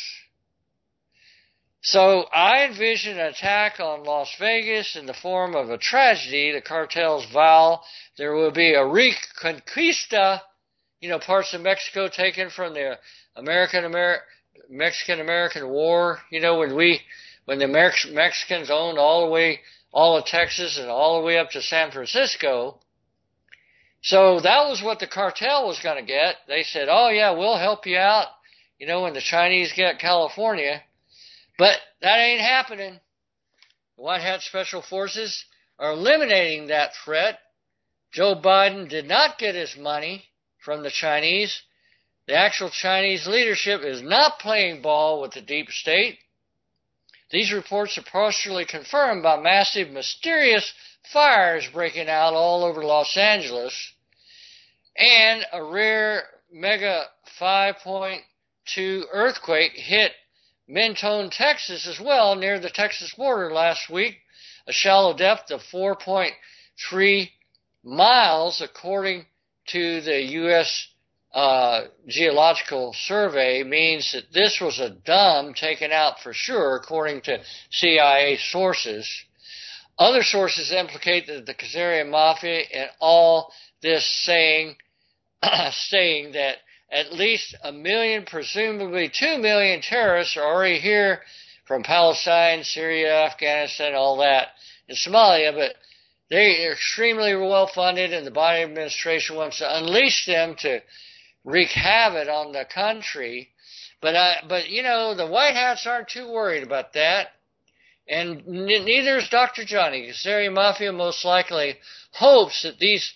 So I envision an attack on Las Vegas in the form of a tragedy. The cartels vow there will be a reconquista, parts of Mexico taken from the Mexican-American War, when the Mexicans owned all of Texas and all the way up to San Francisco. So that was what the cartel was going to get. They said, oh yeah, we'll help you out, when the Chinese get California. But that ain't happening. The White Hat Special Forces are eliminating that threat. Joe Biden did not get his money from the Chinese. The actual Chinese leadership is not playing ball with the deep state. These reports are partially confirmed by massive, mysterious fires breaking out all over Los Angeles, and a rare mega 5.2 earthquake hit Mentone, Texas as well, near the Texas border last week. A shallow depth of 4.3 miles, according to the U.S. Geological Survey, means that this was a dome taken out for sure, according to CIA sources. Other sources implicate that the Kazarian Mafia in all this saying that at least 1 million, presumably 2 million terrorists are already here from Palestine, Syria, Afghanistan, all that, and Somalia, but they are extremely well funded, and the Biden administration wants to unleash them to wreak havoc on the country. But you know, the White Hats aren't too worried about that, and neither is Dr. Johnny. The Kazarian Mafia most likely hopes that these,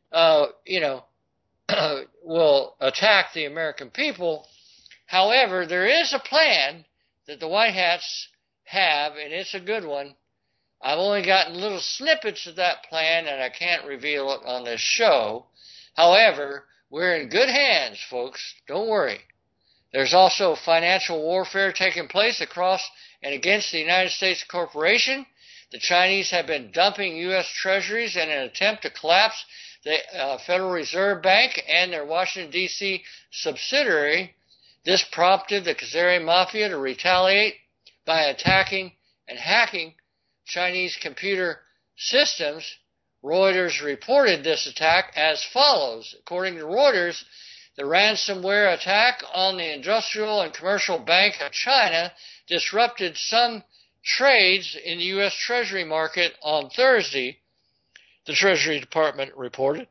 will attack the American people. However, there is a plan that the White Hats have, and it's a good one. I've only gotten little snippets of that plan, and I can't reveal it on this show. However, we're in good hands, folks. Don't worry. There's also financial warfare taking place across and against the United States corporation. The Chinese have been dumping U.S. treasuries in an attempt to collapse the Federal Reserve Bank and their Washington, D.C. subsidiary. This prompted the Kazarian Mafia to retaliate by attacking and hacking Chinese computer systems. Reuters reported this attack as follows. According to Reuters, the ransomware attack on the Industrial and Commercial Bank of China disrupted some trades in the U.S. Treasury market on Thursday, the Treasury Department reported.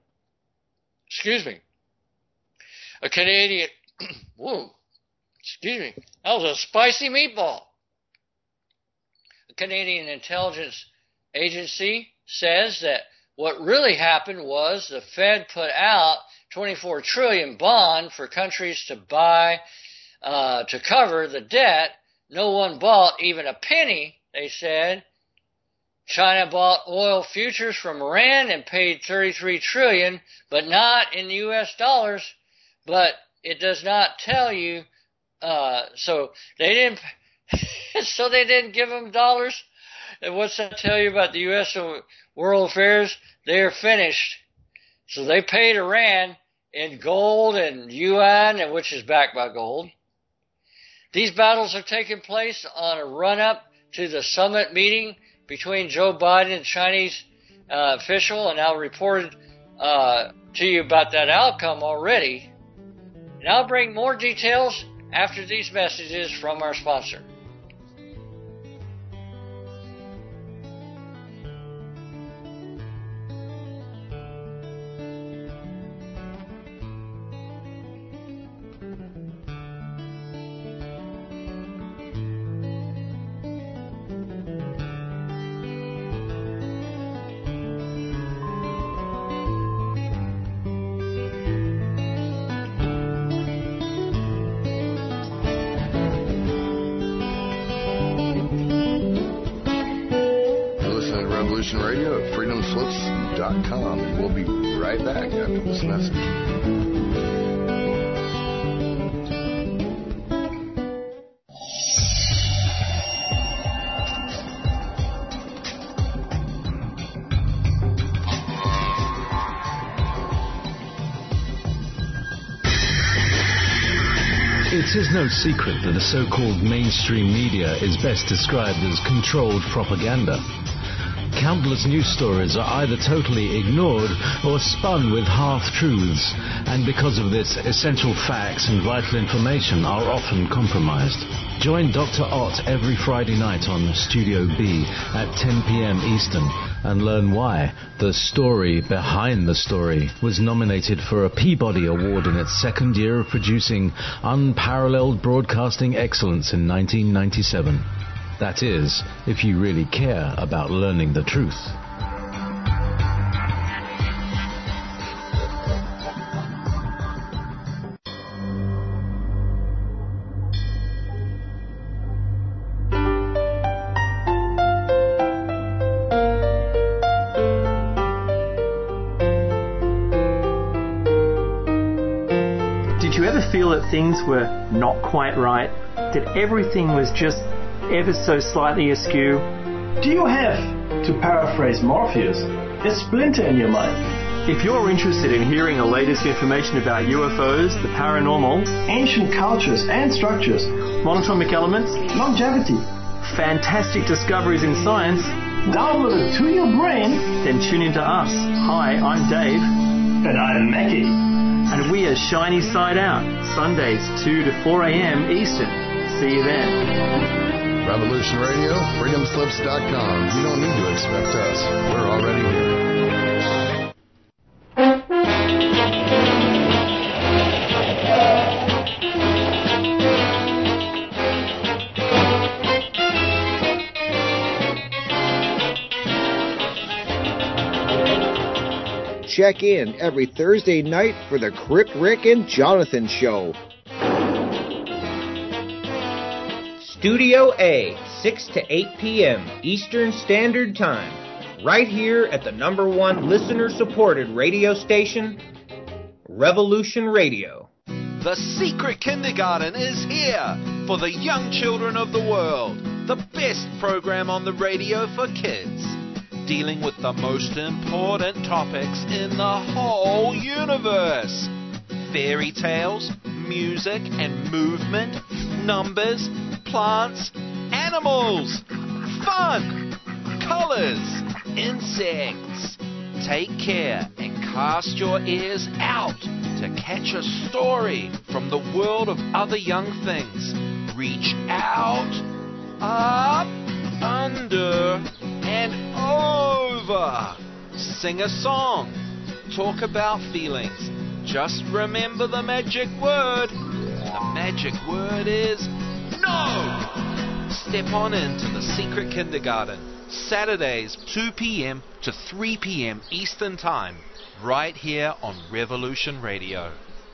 A Canadian... Whoa. Excuse me. That was a spicy meatball. The Canadian Intelligence Agency says that what really happened was the Fed put out $24 trillion bond for countries to buy to cover the debt. No one bought even a penny, they said. China bought oil futures from Iran and paid $33 trillion, but not in U.S. dollars. But it does not tell you. So they didn't give them dollars. And what's that tell you about the U.S. world affairs? They are finished. So they paid Iran in gold and yuan, which is backed by gold. These battles are taking place on a run-up to the summit meeting between Joe Biden and Chinese official, and I'll report to you about that outcome already. And I'll bring more details after these messages from our sponsor. Radio at freedomslips.com, and we'll be right back after this message. It is no secret that the so-called mainstream media is best described as controlled propaganda. Countless news stories are either totally ignored or spun with half-truths, and because of this, essential facts and vital information are often compromised. Join Dr. Ott every Friday night on Studio B at 10 p.m. Eastern and learn why The Story Behind the Story was nominated for a Peabody Award in its second year of producing unparalleled broadcasting excellence in 1997. That is, if you really care about learning the truth. Did you ever feel that things were not quite right? That everything was just ever so slightly askew? Do you have, to paraphrase Morpheus, a splinter in your mind? If you're interested in hearing the latest information about UFOs, the paranormal, ancient cultures and structures, monatomic elements, longevity, fantastic discoveries in science, downloaded to your brain, then tune into us. Hi, I'm Dave. And I'm Mackie. And we are Shiny Side Out, Sundays 2 to 4 a.m. Eastern. See you then. Revolution Radio, freedomslips.com. You don't need to expect us. We're already here. Check in every Thursday night for the Crypt Rick and Jonathan Show. Studio A, 6 to 8 p.m. Eastern Standard Time, right here at the #1 listener-supported radio station, Revolution Radio. The Secret Kindergarten is here for the young children of the world. The best program on the radio for kids, dealing with the most important topics in the whole universe. Fairy tales, music and movement, numbers, plants, animals, fun, colors, insects. Take care and cast your ears out to catch a story from the world of other young things. Reach out, up, under, and over. Sing a song. Talk about feelings. Just remember the magic word. The magic word is no. Step on into the Secret Kindergarten. Saturdays, 2 p.m. to 3 p.m. Eastern Time. Right here on Revolution Radio.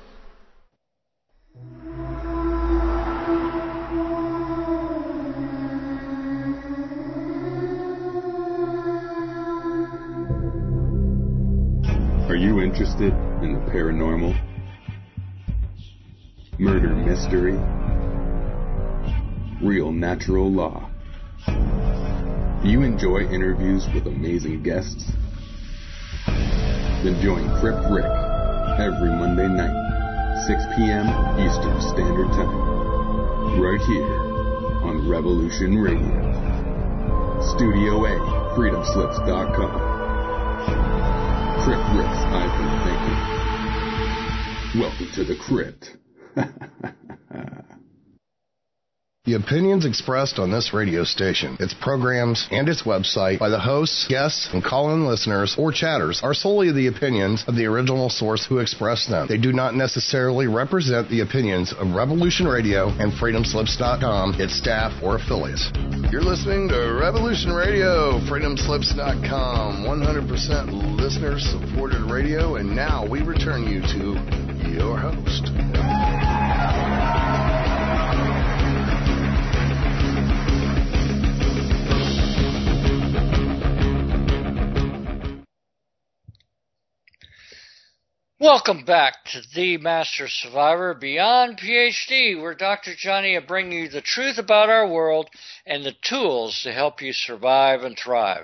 Are you interested in the paranormal, murder mystery, real natural law? Do you enjoy interviews with amazing guests? Then join Crypt Rick every Monday night, 6 p.m. Eastern Standard Time, right here on Revolution Radio. Studio A, freedomslips.com. Crypt Rick's I've been thinking. Welcome to the Crypt. The opinions expressed on this radio station, its programs, and its website by the hosts, guests, and call-in listeners or chatters are solely the opinions of the original source who expressed them. They do not necessarily represent the opinions of Revolution Radio and freedomslips.com, its staff, or affiliates. You're listening to Revolution Radio, freedomslips.com, 100% listener-supported radio, and now we return you to your host. Welcome back to The Master Survivor Beyond PhD, where Dr. Johnny will bring you the truth about our world and the tools to help you survive and thrive.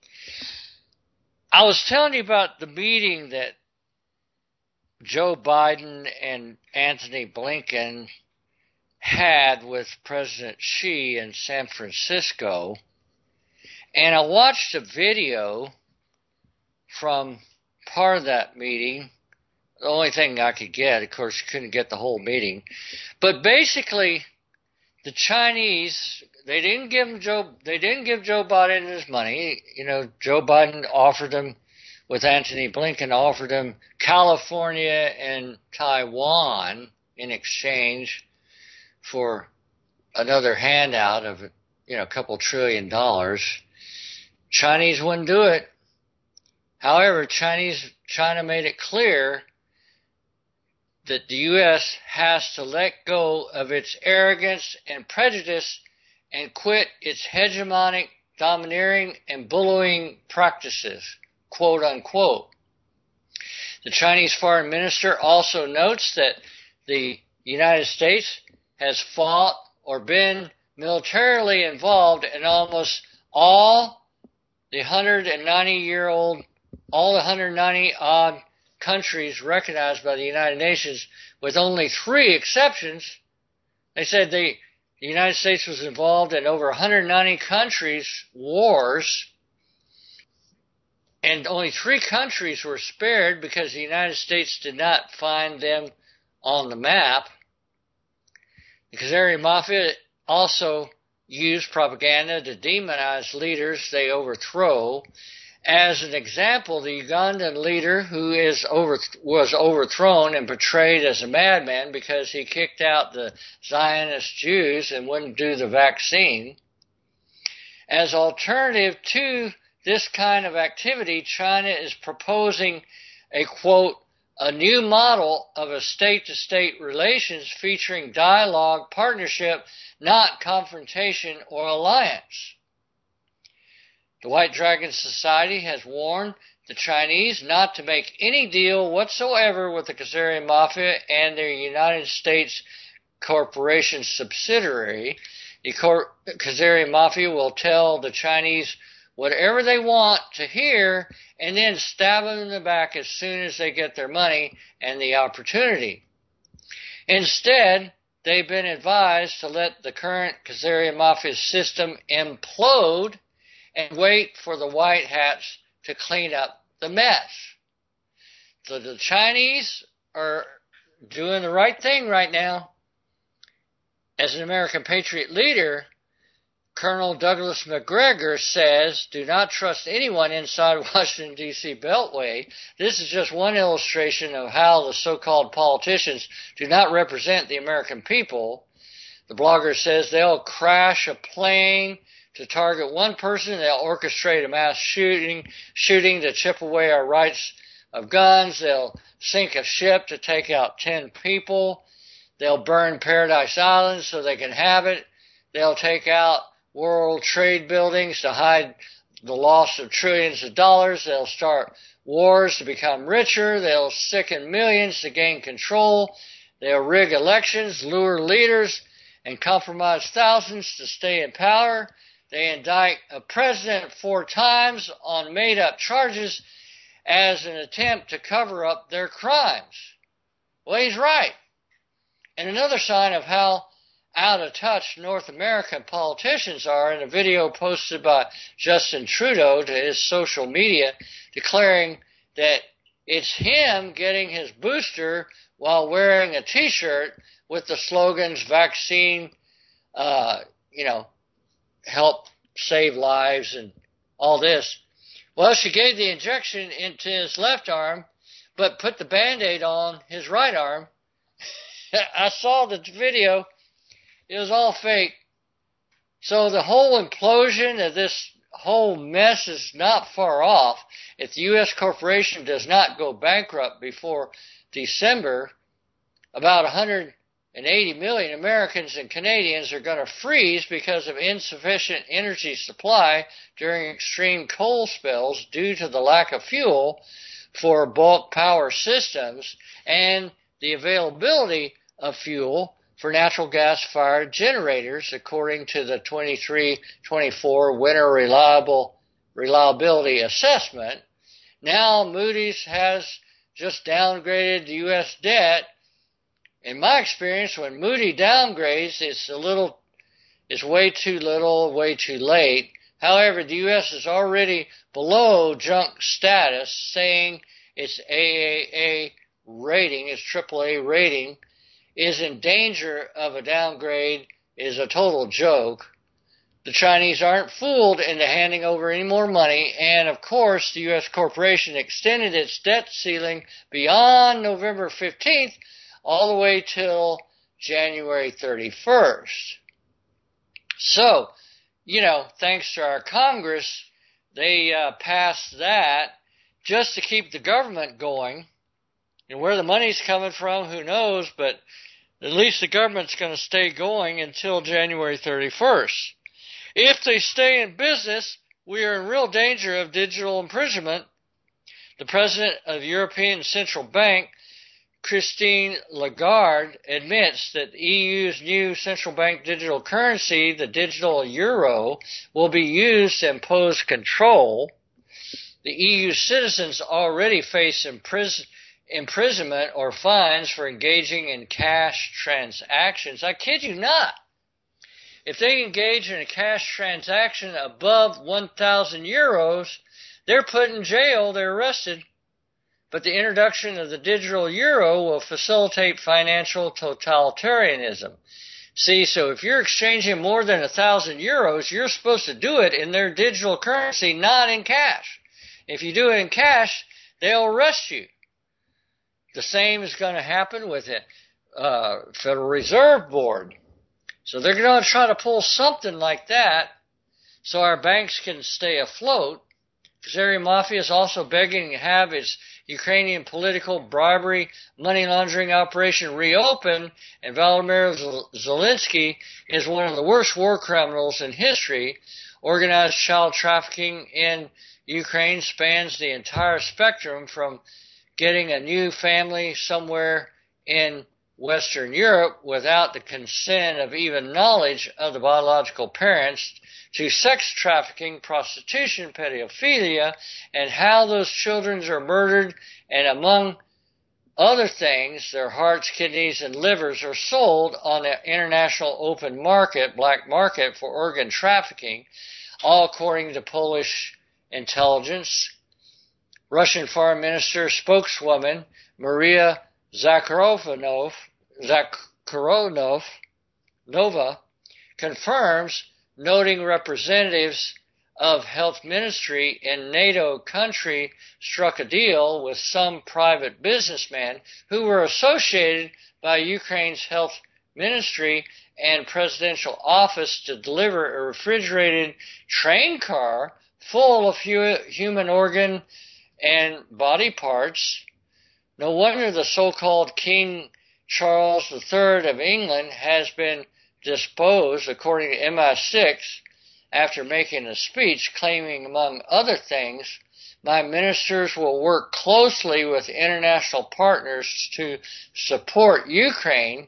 I was telling you about the meeting that Joe Biden and Anthony Blinken had with President Xi in San Francisco, and I watched a video from part of that meeting. The only thing I could get, of course, couldn't get the whole meeting. But basically, the Chinese, they didn't give Joe Biden his money. You know, Joe Biden offered him, with Anthony Blinken, offered him California and Taiwan in exchange for another handout of, a couple $1 trillion. Chinese wouldn't do it. However, China made it clear that the U.S. has to let go of its arrogance and prejudice and quit its hegemonic, domineering, and bullying practices, quote unquote. The Chinese foreign minister also notes that the United States has fought or been militarily involved in almost all the 190-odd countries recognized by the United Nations, with only 3 exceptions. They said the United States was involved in over 190 countries' wars, and only 3 countries were spared because the United States did not find them on the map. The Khazari Mafia also use propaganda to demonize leaders they overthrow. As an example, the Ugandan leader who was overthrown and portrayed as a madman because he kicked out the Zionist Jews and wouldn't do the vaccine. As alternative to this kind of activity, China is proposing a, quote, a new model of a state-to-state relations featuring dialogue, partnership, not confrontation or alliance. The White Dragon Society has warned the Chinese not to make any deal whatsoever with the Khazarian Mafia and their United States corporation subsidiary. The Khazarian Mafia will tell the Chinese whatever they want to hear and then stab them in the back as soon as they get their money and the opportunity. Instead, they've been advised to let the current Khazarian Mafia system implode and wait for the white hats to clean up the mess. So the Chinese are doing the right thing right now. As an American Patriot leader, Colonel Douglas McGregor says, do not trust anyone inside Washington, D.C. Beltway. This is just one illustration of how the so-called politicians do not represent the American people. The blogger says they'll crash a plane to target one person. They'll orchestrate a mass shooting to chip away our rights of guns. They'll sink a ship to take out 10 people. They'll burn Paradise Island so they can have it. They'll take out World Trade buildings to hide the loss of trillions of dollars. They'll start wars to become richer. They'll sicken millions to gain control. They'll rig elections, lure leaders, and compromise thousands to stay in power. They indict a president 4 times on made-up charges as an attempt to cover up their crimes. Well, he's right. And another sign of how out of touch North American politicians are in a video posted by Justin Trudeau to his social media declaring that it's him getting his booster while wearing a t-shirt with the slogans vaccine, help save lives and all this. Well, she gave the injection into his left arm, but put the Band-Aid on his right arm. I saw the video. It was all fake. So the whole implosion of this whole mess is not far off. If the U.S. corporation does not go bankrupt before December, about 180 million Americans and Canadians are going to freeze because of insufficient energy supply during extreme cold spells due to the lack of fuel for bulk power systems and the availability of fuel for natural gas-fired generators, according to the 23-24 Winter Reliability Assessment. Now Moody's has just downgraded the U.S. debt. In my experience, when Moody downgrades, it's way too little, way too late. However, the U.S. is already below junk status, saying its AAA rating, its AAA rating, is in danger of a downgrade is a total joke. The Chinese aren't fooled into handing over any more money, and of course the U.S. corporation extended its debt ceiling beyond November 15th all the way till January 31st. So, thanks to our Congress, they passed that just to keep the government going. And where the money's coming from, who knows, but at least the government's going to stay going until January 31st. If they stay in business, we are in real danger of digital imprisonment. The president of the European Central Bank, Christine Lagarde, admits that the EU's new central bank digital currency, the digital euro, will be used to impose control. The EU citizens already face imprisonment or fines for engaging in cash transactions. I kid you not. If they engage in a cash transaction above 1,000 euros, they're put in jail, they're arrested. But the introduction of the digital euro will facilitate financial totalitarianism. See, so if you're exchanging more than 1,000 euros, you're supposed to do it in their digital currency, not in cash. If you do it in cash, they'll arrest you. The same is going to happen with the Federal Reserve Board. So they're going to try to pull something like that so our banks can stay afloat. Khazarian Mafia is also begging to have its Ukrainian political bribery money laundering operation reopened, and Volodymyr Zelensky is one of the worst war criminals in history. Organized child trafficking in Ukraine spans the entire spectrum from getting a new family somewhere in Western Europe without the consent of even knowledge of the biological parents, to sex trafficking, prostitution, pedophilia, and how those children are murdered, and among other things, their hearts, kidneys, and livers are sold on the international open market, black market, for organ trafficking, all according to Polish intelligence. Russian Foreign Minister spokeswoman Maria Zakharovnova confirms, noting representatives of health ministry in NATO country struck a deal with some private businessmen who were associated by Ukraine's health ministry and presidential office to deliver a refrigerated train car full of human organ and body parts. No wonder the so-called King Charles III of England has been disposed, according to MI6, after making a speech claiming, among other things, my ministers will work closely with international partners to support Ukraine.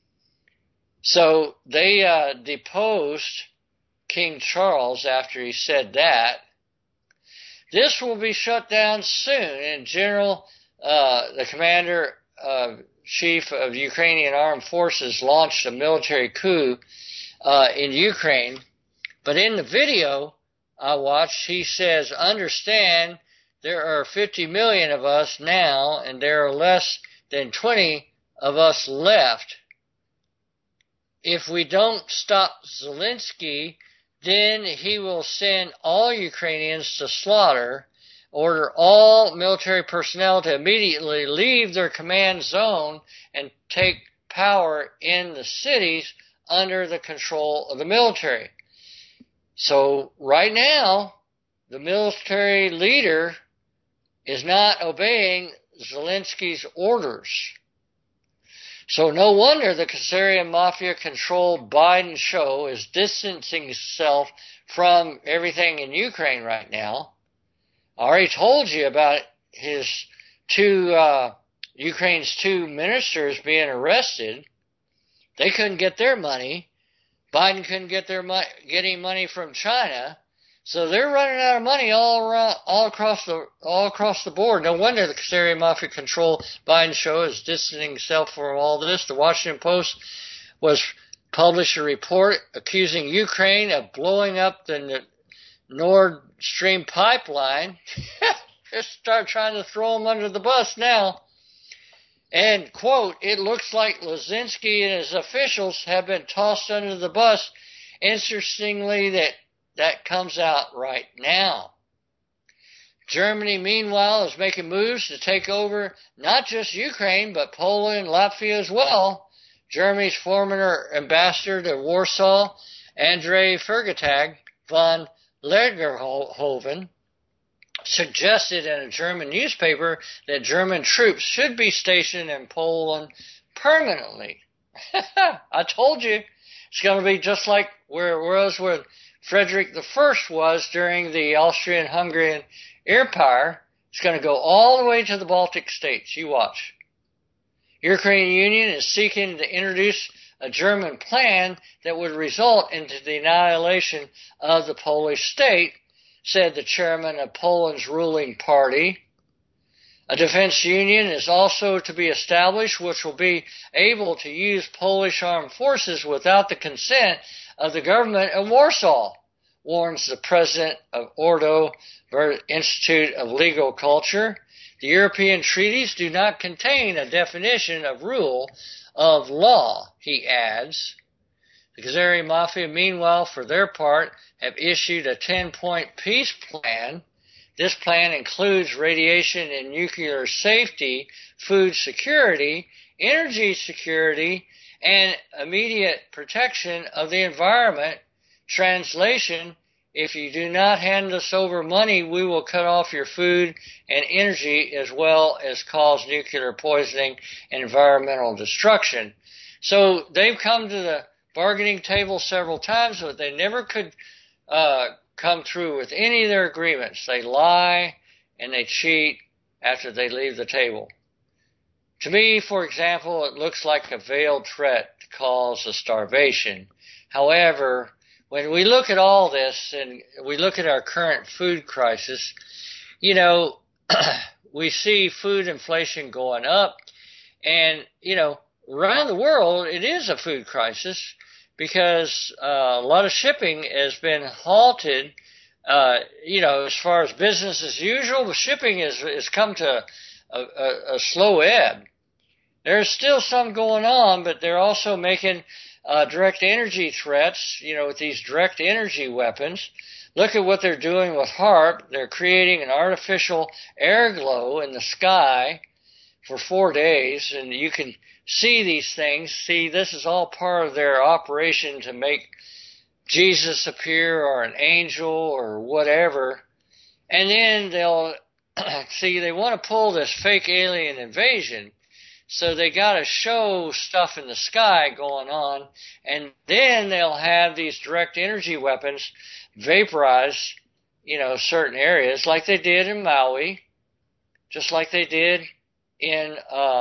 So they deposed King Charles after he said that. This will be shut down soon, and the commander-chief of Ukrainian Armed Forces launched a military coup in Ukraine. But in the video I watched, he says, understand there are 50 million of us now, and there are less than 20 of us left. If we don't stop Zelensky, then he will send all Ukrainians to slaughter, order all military personnel to immediately leave their command zone and take power in the cities under the control of the military. So right now, the military leader is not obeying Zelensky's orders. So no wonder the Khazarian Mafia-controlled Biden show is distancing itself from everything in Ukraine right now. I already told you about Ukraine's two ministers being arrested. They couldn't get their money. Biden couldn't get getting money from China. So they're running out of money all across the board. No wonder the Khazarian Mafia-controlled Biden show is distancing itself from all this. The Washington Post published a report accusing Ukraine of blowing up the Nord Stream pipeline. Just start trying to throw them under the bus now. And, quote, it looks like Zelensky and his officials have been tossed under the bus. Interestingly, that comes out right now. Germany, meanwhile, is making moves to take over not just Ukraine, but Poland and Latvia as well. Germany's former ambassador to Warsaw, Andrei Fergetag von Legerhoven, suggested in a German newspaper that German troops should be stationed in Poland permanently. I told you, it's going to be just like where it was with Frederick I was during the Austrian-Hungarian Empire. It's going to go all the way to the Baltic states. You watch. European Union is seeking to introduce a German plan that would result into the annihilation of the Polish state, said the chairman of Poland's ruling party. A defense union is also to be established which will be able to use Polish armed forces without the consent of the government of Warsaw, warns the president of Ordo Institute of Legal Culture. The European treaties do not contain a definition of rule of law, he adds. The Khazari Mafia, meanwhile, for their part, have issued a 10-point peace plan. This plan includes radiation and nuclear safety, food security, energy security, and immediate protection of the environment. Translation: if you do not hand us over money, we will cut off your food and energy as well as cause nuclear poisoning and environmental destruction. So they've come to the bargaining table several times, but they never could come through with any of their agreements. They lie and they cheat after they leave the table. To me, for example, it looks like a veiled threat to cause a starvation. However, when we look at all this and we look at our current food crisis, you know, we see food inflation going up, and, you know, around the world it is a food crisis because a lot of shipping has been halted. You know, as far as business as usual, the shipping has come to a slow ebb. There's still some going on, but they're also making direct energy threats, you know, with these direct energy weapons. Look at what they're doing with HAARP. They're creating an artificial air glow in the sky for 4 days, and you can see these things. See, this is all part of their operation to make Jesus appear or an angel or whatever. And then they'll, see, they want to pull this fake alien invasion. So they got to show stuff in the sky going on, and then they'll have these direct energy weapons vaporize, you know, certain areas like they did in Maui, just like they did in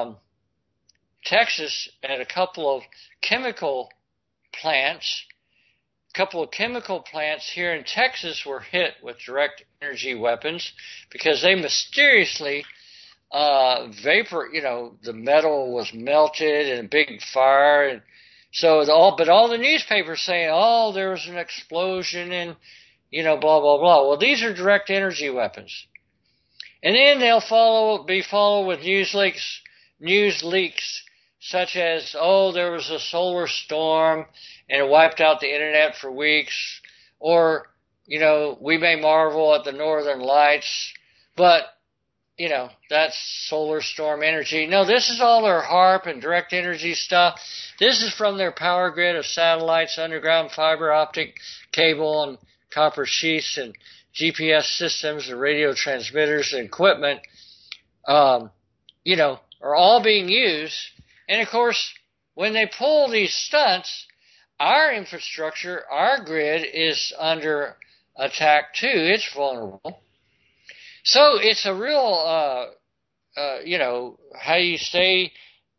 Texas at a couple of chemical plants. A couple of chemical plants here in Texas were hit with direct energy weapons because they mysteriously vapor, you know, the metal was melted in a big fire, and so but all the newspapers saying, oh, there was an explosion and, you know, blah, blah, blah. Well, these are direct energy weapons. And then they'll be followed with news leaks such as, oh, there was a solar storm and it wiped out the internet for weeks, or, you know, we may marvel at the northern lights, but you know, that's solar storm energy. No, this is all their HAARP and direct energy stuff. This is from their power grid of satellites, underground fiber optic cable, and copper sheaths, and GPS systems, and radio transmitters, and equipment, you know, are all being used. And, of course, when they pull these stunts, our infrastructure, our grid is under attack, too. It's vulnerable. So it's a real, you know, how you say,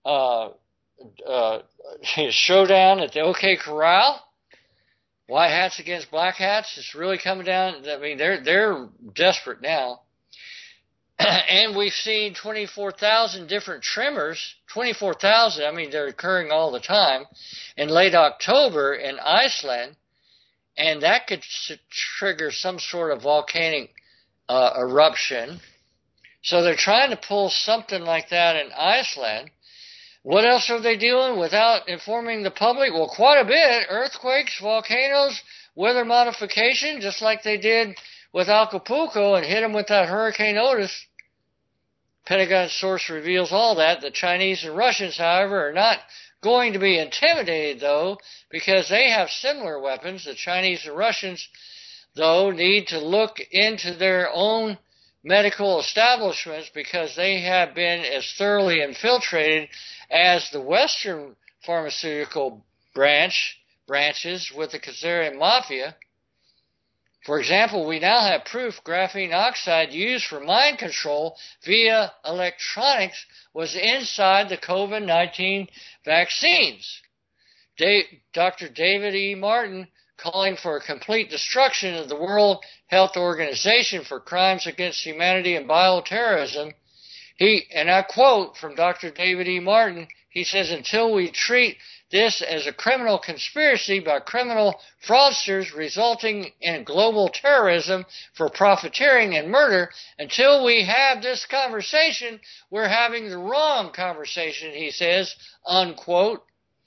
showdown at the OK Corral. White hats against black hats. It's really coming down. I mean, they're desperate now. And we've seen 24,000 different tremors. 24,000. I mean, they're occurring all the time. In late October in Iceland, and that could trigger some sort of volcanic eruption. So they're trying to pull something like that in Iceland. What else are they doing without informing the public? Well, quite a bit. Earthquakes, volcanoes, weather modification, just like they did with Acapulco and hit them with that Hurricane Otis. Pentagon source reveals all that. The Chinese and Russians, however, are not going to be intimidated, though, because they have similar weapons. The Chinese and Russians, though, need to look into their own medical establishments because they have been as thoroughly infiltrated as the Western pharmaceutical branches with the Khazarian Mafia. For example, we now have proof graphene oxide used for mind control via electronics was inside the COVID-19 vaccines. Dr. David E. Martin, calling for a complete destruction of the World Health Organization for crimes against humanity and bioterrorism. And I quote from Dr. David E. Martin, he says, until we treat this as a criminal conspiracy by criminal fraudsters resulting in global terrorism for profiteering and murder, until we have this conversation, we're having the wrong conversation, he says, unquote. The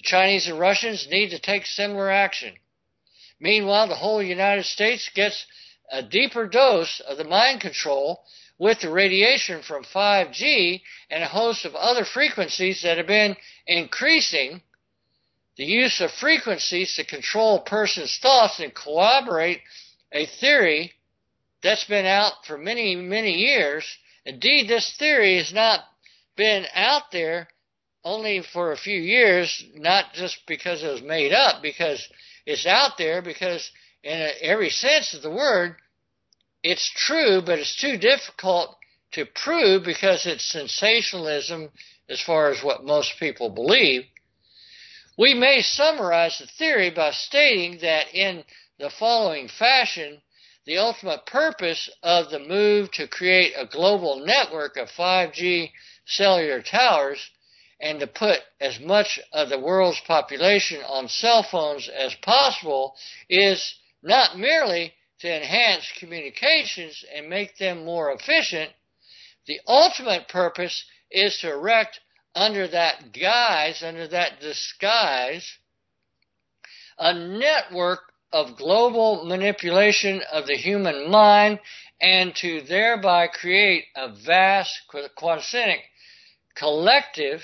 Chinese and Russians need to take similar action. Meanwhile, the whole United States gets a deeper dose of the mind control with the radiation from 5G and a host of other frequencies that have been increasing the use of frequencies to control a person's thoughts and corroborate a theory that's been out for many, many years. Indeed, this theory has not been out there only for a few years, not just because it was made up, because it's out there because in every sense of the word, it's true, but it's too difficult to prove because it's sensationalism as far as what most people believe. We may summarize the theory by stating that in the following fashion, the ultimate purpose of the move to create a global network of 5G cellular towers and to put as much of the world's population on cell phones as possible is not merely to enhance communications and make them more efficient. The ultimate purpose is to erect under that guise, under that disguise, a network of global manipulation of the human mind and to thereby create a vast quantitative collective.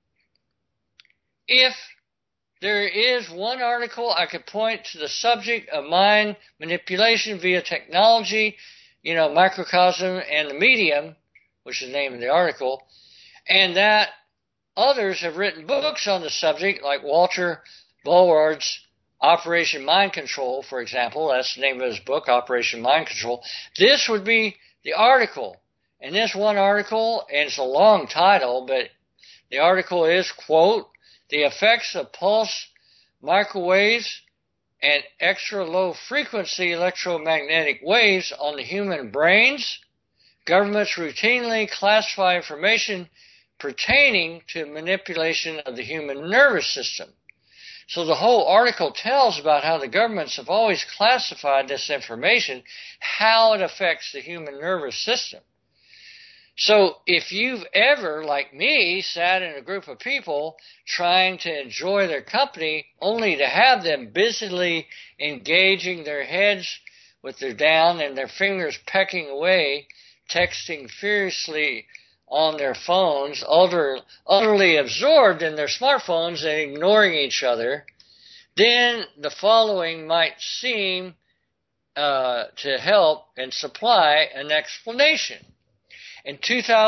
If there is one article I could point to the subject of mind manipulation via technology, microcosm and the medium, which is the name of the article, and that others have written books on the subject, like Walter Bulward's Operation Mind Control, for example. That's the name of his book, Operation Mind Control. This would be the article. And this one article, and it's a long title, but the article is, quote, "The effects of pulse microwaves and extra-low frequency electromagnetic waves on the human brains. Governments routinely classify information pertaining to manipulation of the human nervous system." So the whole article tells about how the governments have always classified this information, how it affects the human nervous system. So if you've ever, like me, sat in a group of people trying to enjoy their company only to have them busily engaging their heads with their down and their fingers pecking away, texting furiously on their phones, utterly absorbed in their smartphones and ignoring each other, then the following might seem to help and supply an explanation. In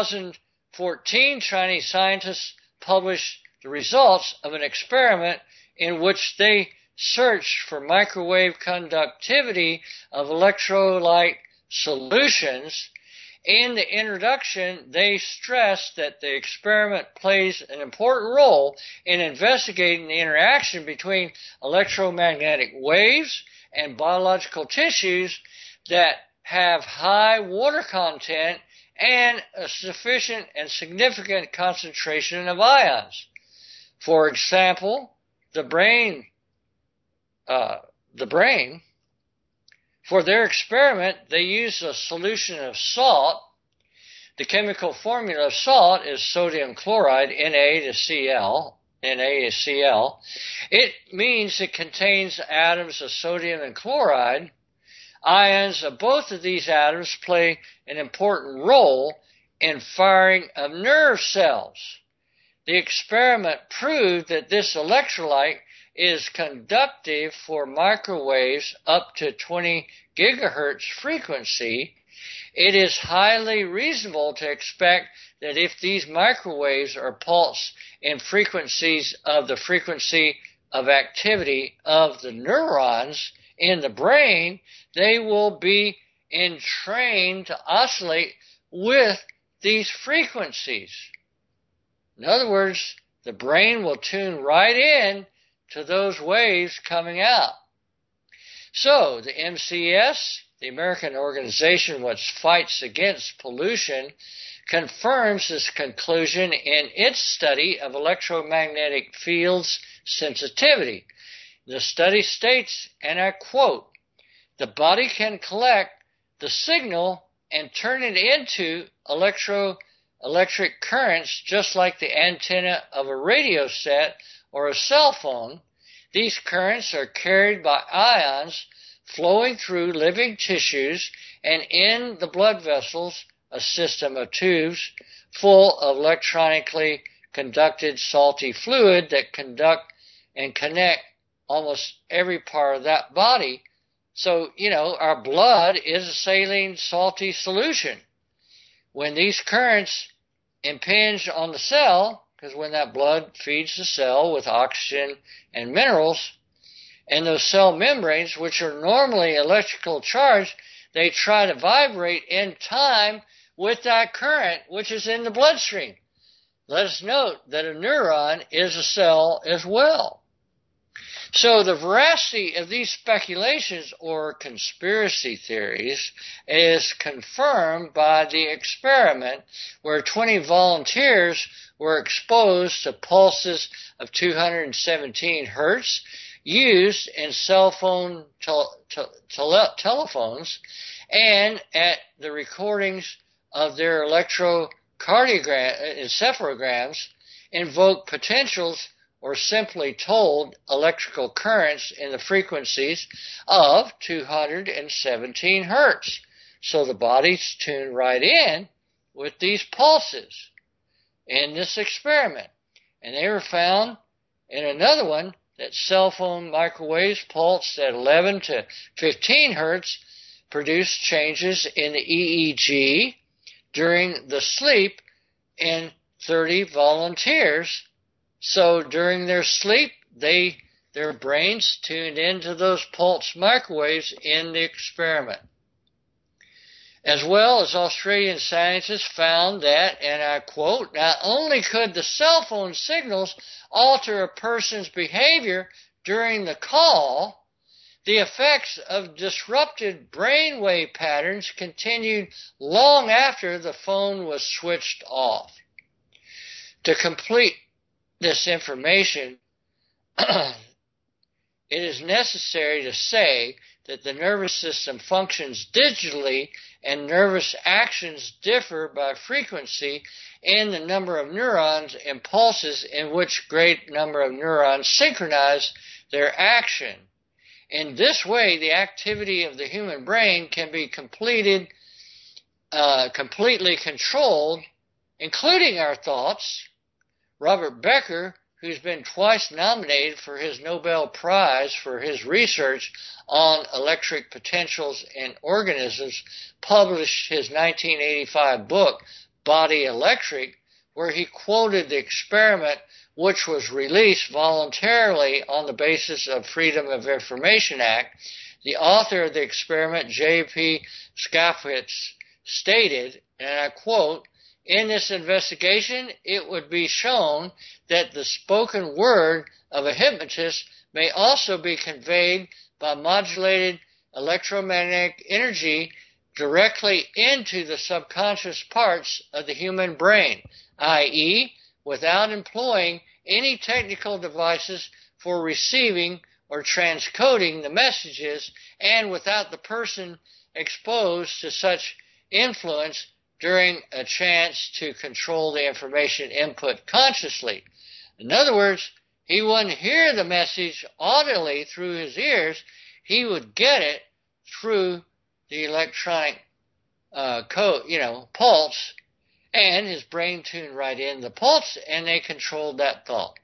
2014, Chinese scientists published the results of an experiment in which they searched for microwave conductivity of electrolyte solutions. In the introduction, they stressed that the experiment plays an important role in investigating the interaction between electromagnetic waves and biological tissues that have high water content and a sufficient and significant concentration of ions. For example, the brain. For their experiment, they used a solution of salt. The chemical formula of salt is sodium chloride, Na to Cl. It means it contains atoms of sodium and chloride. Ions of both of these atoms play an important role in firing of nerve cells. The experiment proved that this electrolyte is conductive for microwaves up to 20 gigahertz frequency. It is highly reasonable to expect that if these microwaves are pulsed in frequencies of the frequency of activity of the neurons in the brain, they will be entrained to oscillate with these frequencies. In other words, the brain will tune right in to those waves coming out. So, the MCS, the American organization which fights against pollution, confirms this conclusion in its study of electromagnetic fields sensitivity. The study states, and I quote, "The body can collect the signal and turn it into electric currents just like the antenna of a radio set or a cell phone. These currents are carried by ions flowing through living tissues and in the blood vessels, a system of tubes full of electronically conducted salty fluid that conduct and connect almost every part of that body. So, our blood is a saline salty solution. When these currents impinge on the cell, because when that blood feeds the cell with oxygen and minerals, and those cell membranes, which are normally electrical charged, they try to vibrate in time with that current, which is in the bloodstream. Let us note that a neuron is a cell as well. So the veracity of these speculations or conspiracy theories is confirmed by the experiment where 20 volunteers were exposed to pulses of 217 hertz used in cell phone telephones, and at the recordings of their encephalograms invoke potentials or simply told electrical currents in the frequencies of 217 hertz. So the body's tuned right in with these pulses in this experiment. And they were found in another one that cell phone microwaves pulsed at 11 to 15 hertz produced changes in the EEG during the sleep in 30 volunteers. So during their sleep, their brains tuned into those pulse microwaves in the experiment. As well as Australian scientists found that, and I quote, not only could the cell phone signals alter a person's behavior during the call, the effects of disrupted brainwave patterns continued long after the phone was switched off. To complete this information, it is necessary to say that the nervous system functions digitally and nervous actions differ by frequency in the number of neurons and pulses in which great number of neurons synchronize their action. In this way, the activity of the human brain can be completely controlled, including our thoughts. Robert Becker, who's been twice nominated for his Nobel Prize for his research on electric potentials in organisms, published his 1985 book, Body Electric, where he quoted the experiment which was released voluntarily on the basis of Freedom of Information Act. The author of the experiment, J.P. Skapwitz, stated, and I quote, "In this investigation, it would be shown that the spoken word of a hypnotist may also be conveyed by modulated electromagnetic energy directly into the subconscious parts of the human brain, i.e., without employing any technical devices for receiving or transcoding the messages, and without the person exposed to such influence during a chance to control the information input consciously." In other words, he wouldn't hear the message audibly through his ears. He would get it through the electronic pulse, and his brain tuned right in the pulse, and they controlled that thought.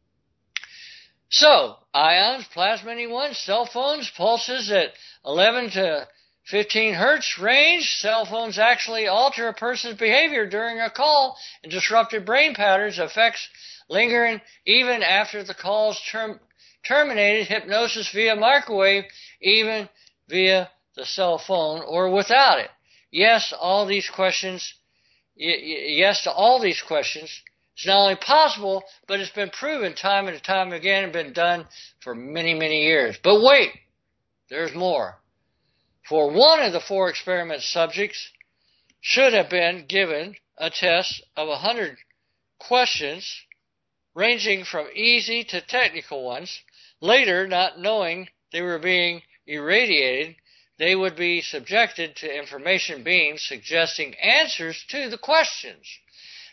So, ions, plasma anyone, cell phones, pulses at 11 to 15 hertz range. Cell phones actually alter a person's behavior during a call, and disrupted brain patterns effects lingering even after the call's terminated. Hypnosis via microwave, even via the cell phone or without it. Yes, all these questions. Yes to all these questions. It's not only possible, but it's been proven time and time again and been done for many, many years. But wait, there's more. For one of the 4 experiment subjects should have been given a test of 100 questions, ranging from easy to technical ones. Later, not knowing they were being irradiated, they would be subjected to information beams suggesting answers to the questions.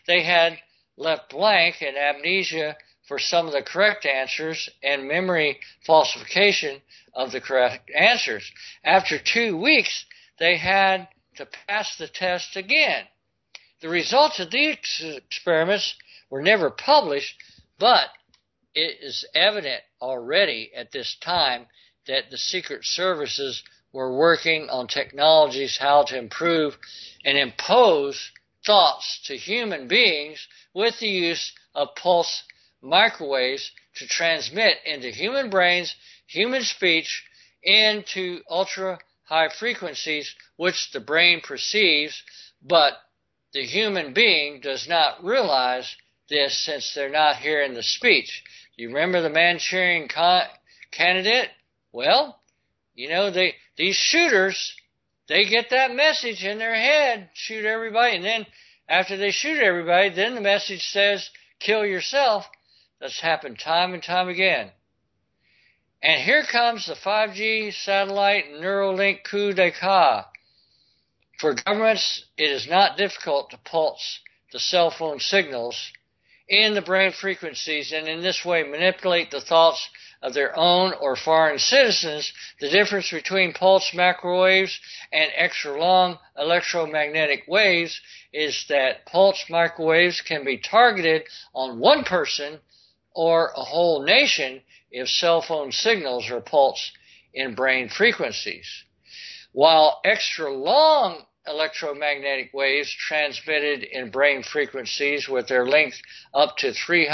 they had left blank and amnesia for some of the correct answers and memory falsification of the correct answers. After 2 weeks, they had to pass the test again. The results of these experiments were never published, but it is evident already at this time that the secret services were working on technologies how to improve and impose thoughts to human beings with the use of pulse microwaves to transmit into human brains, human speech, into ultra high frequencies which the brain perceives, but the human being does not realize this since they're not hearing the speech. You remember the Manchurian candidate? Well, you know, these shooters, they get that message in their head, shoot everybody, and then after they shoot everybody, then the message says, kill yourself. That's happened time and time again. And here comes the 5G satellite Neuralink coup d'etat. For governments, it is not difficult to pulse the cell phone signals in the brain frequencies and in this way manipulate the thoughts of their own or foreign citizens. The difference between pulse microwaves and extra-long electromagnetic waves is that pulse microwaves can be targeted on one person or a whole nation if cell phone signals are pulsed in brain frequencies, while extra-long electromagnetic waves transmitted in brain frequencies with their length up to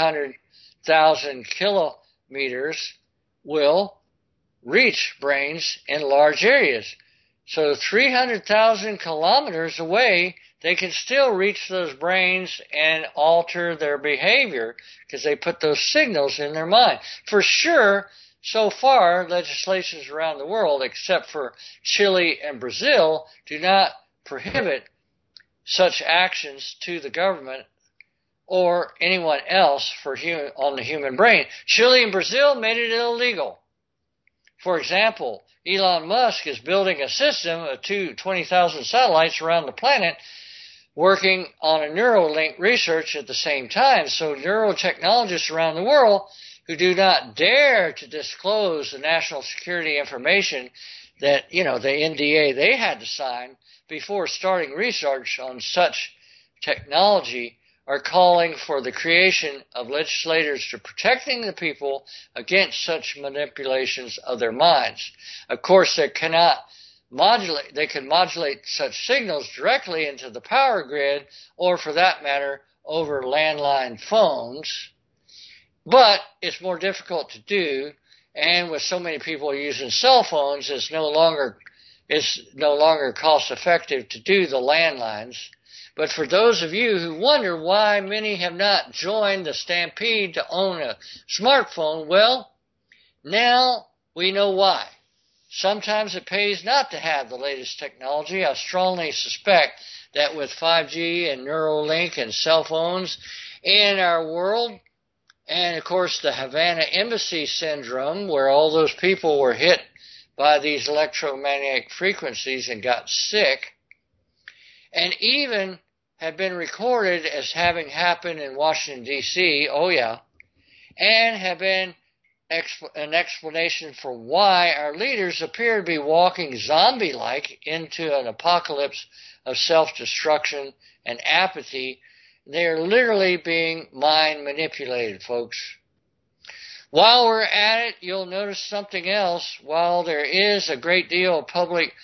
300,000 kilometers will reach brains in large areas. So 300,000 kilometers away, they can still reach those brains and alter their behavior because they put those signals in their mind. For sure, so far, legislations around the world, except for Chile and Brazil, do not prohibit such actions to the government or anyone else on the human brain. Chile and Brazil made it illegal. For example, Elon Musk is building a system of 20,000 satellites around the planet working on a Neuralink research at the same time. So neurotechnologists around the world who do not dare to disclose the national security information that, the NDA they had to sign before starting research on such technology are calling for the creation of legislators to protecting the people against such manipulations of their minds. Of course, they can modulate such signals directly into the power grid or, for that matter, over landline phones. But it's more difficult to do, and with so many people using cell phones, it's no longer cost effective to do the landlines. But for those of you who wonder why many have not joined the stampede to own a smartphone, well, now we know why. Sometimes it pays not to have the latest technology. I strongly suspect that with 5G and Neuralink and cell phones in our world, and of course the Havana Embassy syndrome, where all those people were hit by these electromagnetic frequencies and got sick, and even had been recorded as having happened in Washington, D.C., and have been an explanation for why our leaders appear to be walking zombie-like into an apocalypse of self-destruction and apathy. They are literally being mind manipulated, folks. While we're at it, you'll notice something else. While there is a great deal of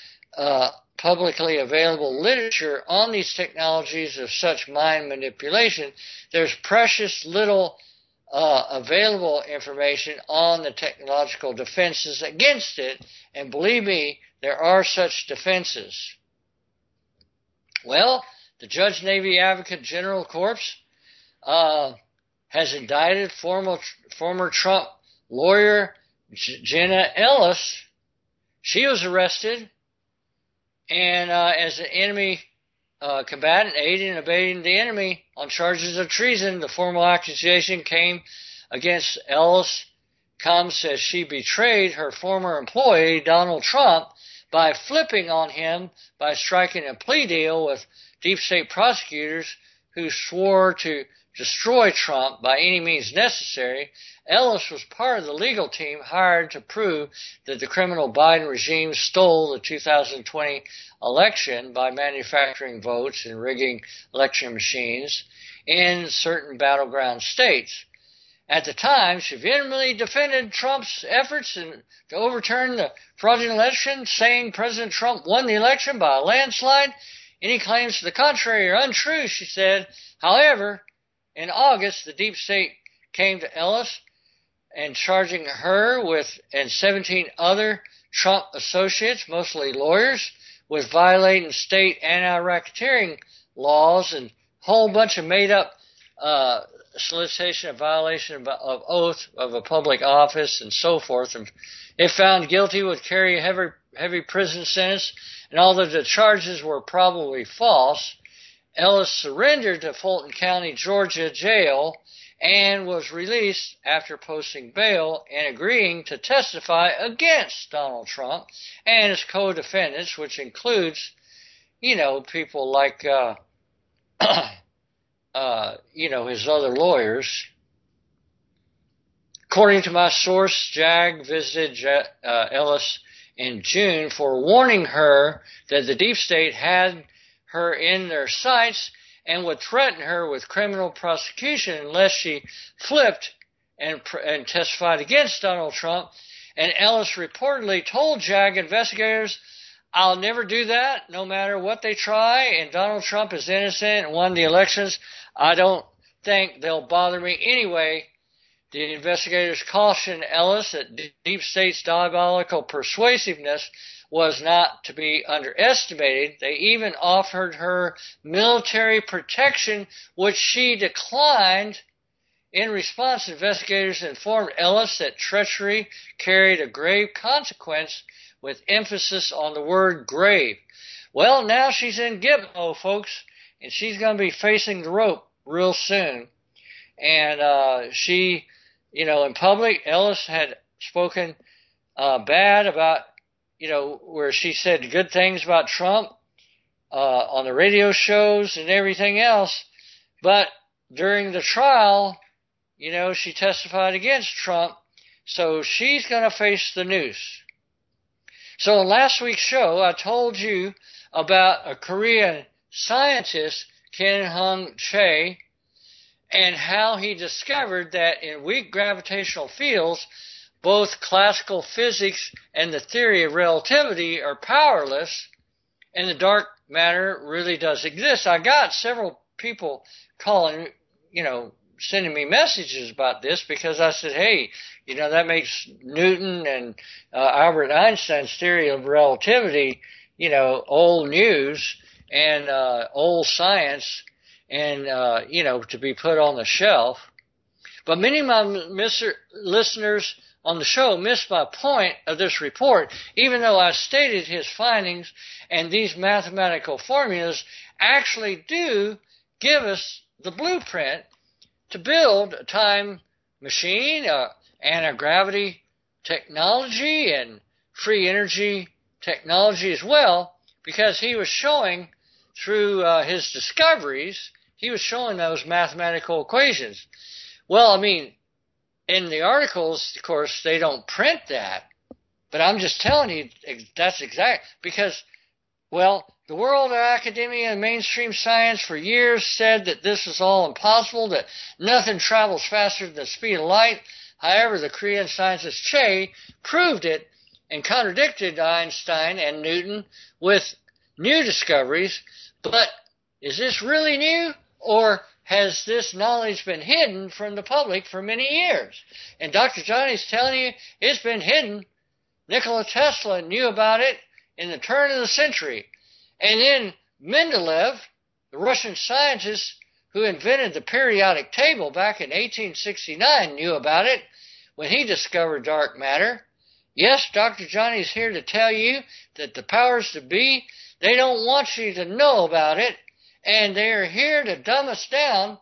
publicly available literature on these technologies of such mind manipulation, there's precious little available information on the technological defenses against it, and believe me, there are such defenses. Well, the Judge Navy Advocate General Corps has indicted former Trump lawyer Jenna Ellis. She was arrested and as an enemy combatant, aiding and abetting the enemy on charges of treason. The formal accusation came against Ellis comes as she betrayed her former employee, Donald Trump, by flipping on him by striking a plea deal with deep state prosecutors who swore to destroy Trump by any means necessary, Ellis was part of the legal team hired to prove that the criminal Biden regime stole the 2020 election by manufacturing votes and rigging election machines in certain battleground states. At the time, she vehemently defended Trump's efforts to overturn the fraudulent election, saying President Trump won the election by a landslide. Any claims to the contrary are untrue, she said. However, in August, the deep state came to Ellis and charging her and 17 other Trump associates, mostly lawyers, with violating state anti-racketeering laws and a whole bunch of made-up solicitation of violation of oath of a public office and so forth. And if found guilty, would carry a heavy prison sentence. And although the charges were probably false, Ellis surrendered to Fulton County, Georgia jail and was released after posting bail and agreeing to testify against Donald Trump and his co-defendants, which includes, people like, his other lawyers. According to my source, JAG visited Ellis in June for warning her that the deep state had her in their sights and would threaten her with criminal prosecution unless she flipped and testified against Donald Trump. And Ellis reportedly told JAG investigators, "I'll never do that, no matter what they try, and Donald Trump is innocent and won the elections. I don't think they'll bother me anyway." The investigators cautioned Ellis that deep state's diabolical persuasiveness was not to be underestimated. They even offered her military protection, which she declined. In response, investigators informed Ellis that treachery carried a grave consequence, with emphasis on the word grave. Well, now she's in Gitmo, folks, and she's going to be facing the rope real soon. And she, in public, Ellis had spoken bad about, where she said good things about Trump on the radio shows and everything else. But during the trial, she testified against Trump. So she's going to face the noose. So in last week's show, I told you about a Korean scientist, Kim Hung Chae, and how he discovered that in weak gravitational fields, both classical physics and the theory of relativity are powerless, and the dark matter really does exist. I got several people calling, sending me messages about this because I said, hey, that makes Newton and Albert Einstein's theory of relativity, old news and old science and, to be put on the shelf. But many of my listeners on the show missed my point of this report, even though I stated his findings, and these mathematical formulas actually do give us the blueprint to build a time machine, anti-gravity technology, and free energy technology as well, because he was showing through his discoveries, he was showing those mathematical equations. Well, in the articles, of course, they don't print that, but I'm just telling you that's exact, because, the world of academia and mainstream science for years said that this is all impossible, that nothing travels faster than the speed of light. However, the Korean scientist Chae proved it and contradicted Einstein and Newton with new discoveries. But is this really new, or has this knowledge been hidden from the public for many years? And Dr. Johnny's telling you it's been hidden. Nikola Tesla knew about it in the turn of the century. And then Mendeleev, the Russian scientist who invented the periodic table back in 1869, knew about it when he discovered dark matter. Yes, Dr. Johnny's here to tell you that the powers that be, they don't want you to know about it, and they are here to dumb us down.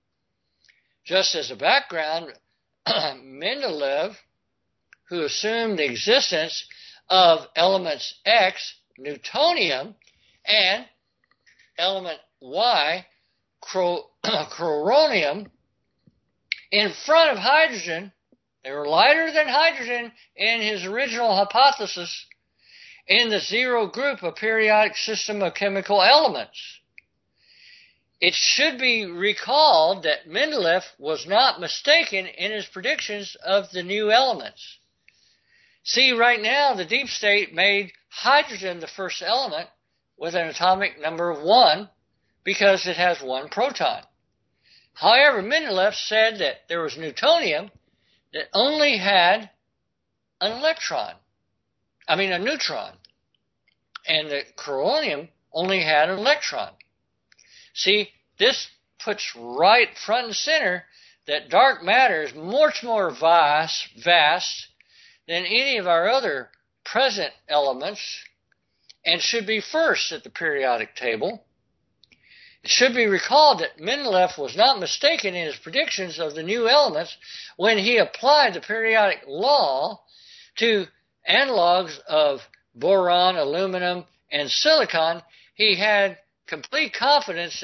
Just as a background, Mendeleev, who assumed the existence of elements X, newtonium, and element Y, coronium in front of hydrogen. They were lighter than hydrogen in his original hypothesis in the zero group of periodic system of chemical elements. It should be recalled that Mendeleev was not mistaken in his predictions of the new elements. See, right now, the deep state made hydrogen the first element with an atomic number of 1 because it has 1 proton. However, Mendeleev said that there was newtonium that only had a neutron. And the coronium only had an electron. See, this puts right front and center that dark matter is much more vast than any of our other present elements and should be first at the periodic table. It should be recalled that Mendeleev was not mistaken in his predictions of the new elements when he applied the periodic law to analogs of boron, aluminum, and silicon. He had complete confidence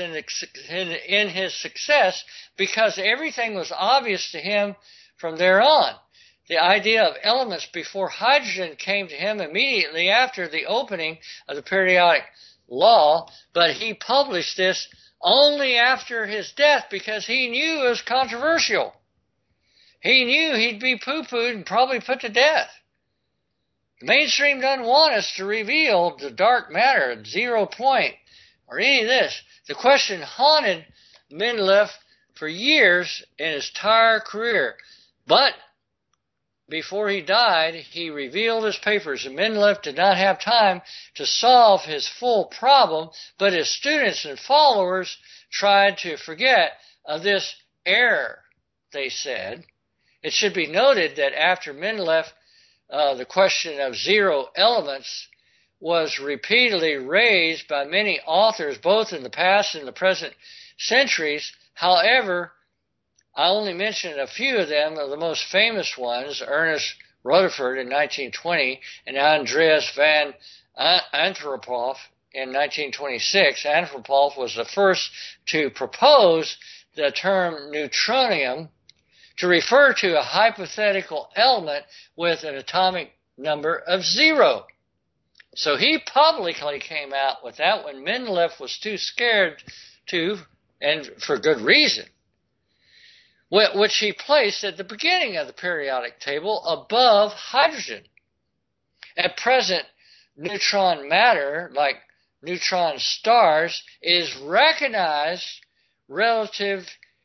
in his success because everything was obvious to him from there on. The idea of elements before hydrogen came to him immediately after the opening of the periodic law, but he published this only after his death because he knew it was controversial. He knew he'd be poo-pooed and probably put to death. The mainstream doesn't want us to reveal the dark matter, 0 point, or any of this. The question haunted Mendeleev for years in his entire career. But before he died, he revealed his papers, and Mendeleev did not have time to solve his full problem, but his students and followers tried to forget of this error, they said. It should be noted that after Mendeleev, the question of 0 elements was repeatedly raised by many authors, both in the past and the present centuries. However, I only mentioned a few of them. The most famous ones, Ernest Rutherford in 1920 and Andreas van Antwerphof in 1926. Antwerphof was the first to propose the term neutronium to refer to a hypothetical element with an atomic number of 0. So he publicly came out with that when Mendeleev was too scared to, and for good reason, which he placed at the beginning of the periodic table above hydrogen. At present, neutron matter, like neutron stars, is recognized relative,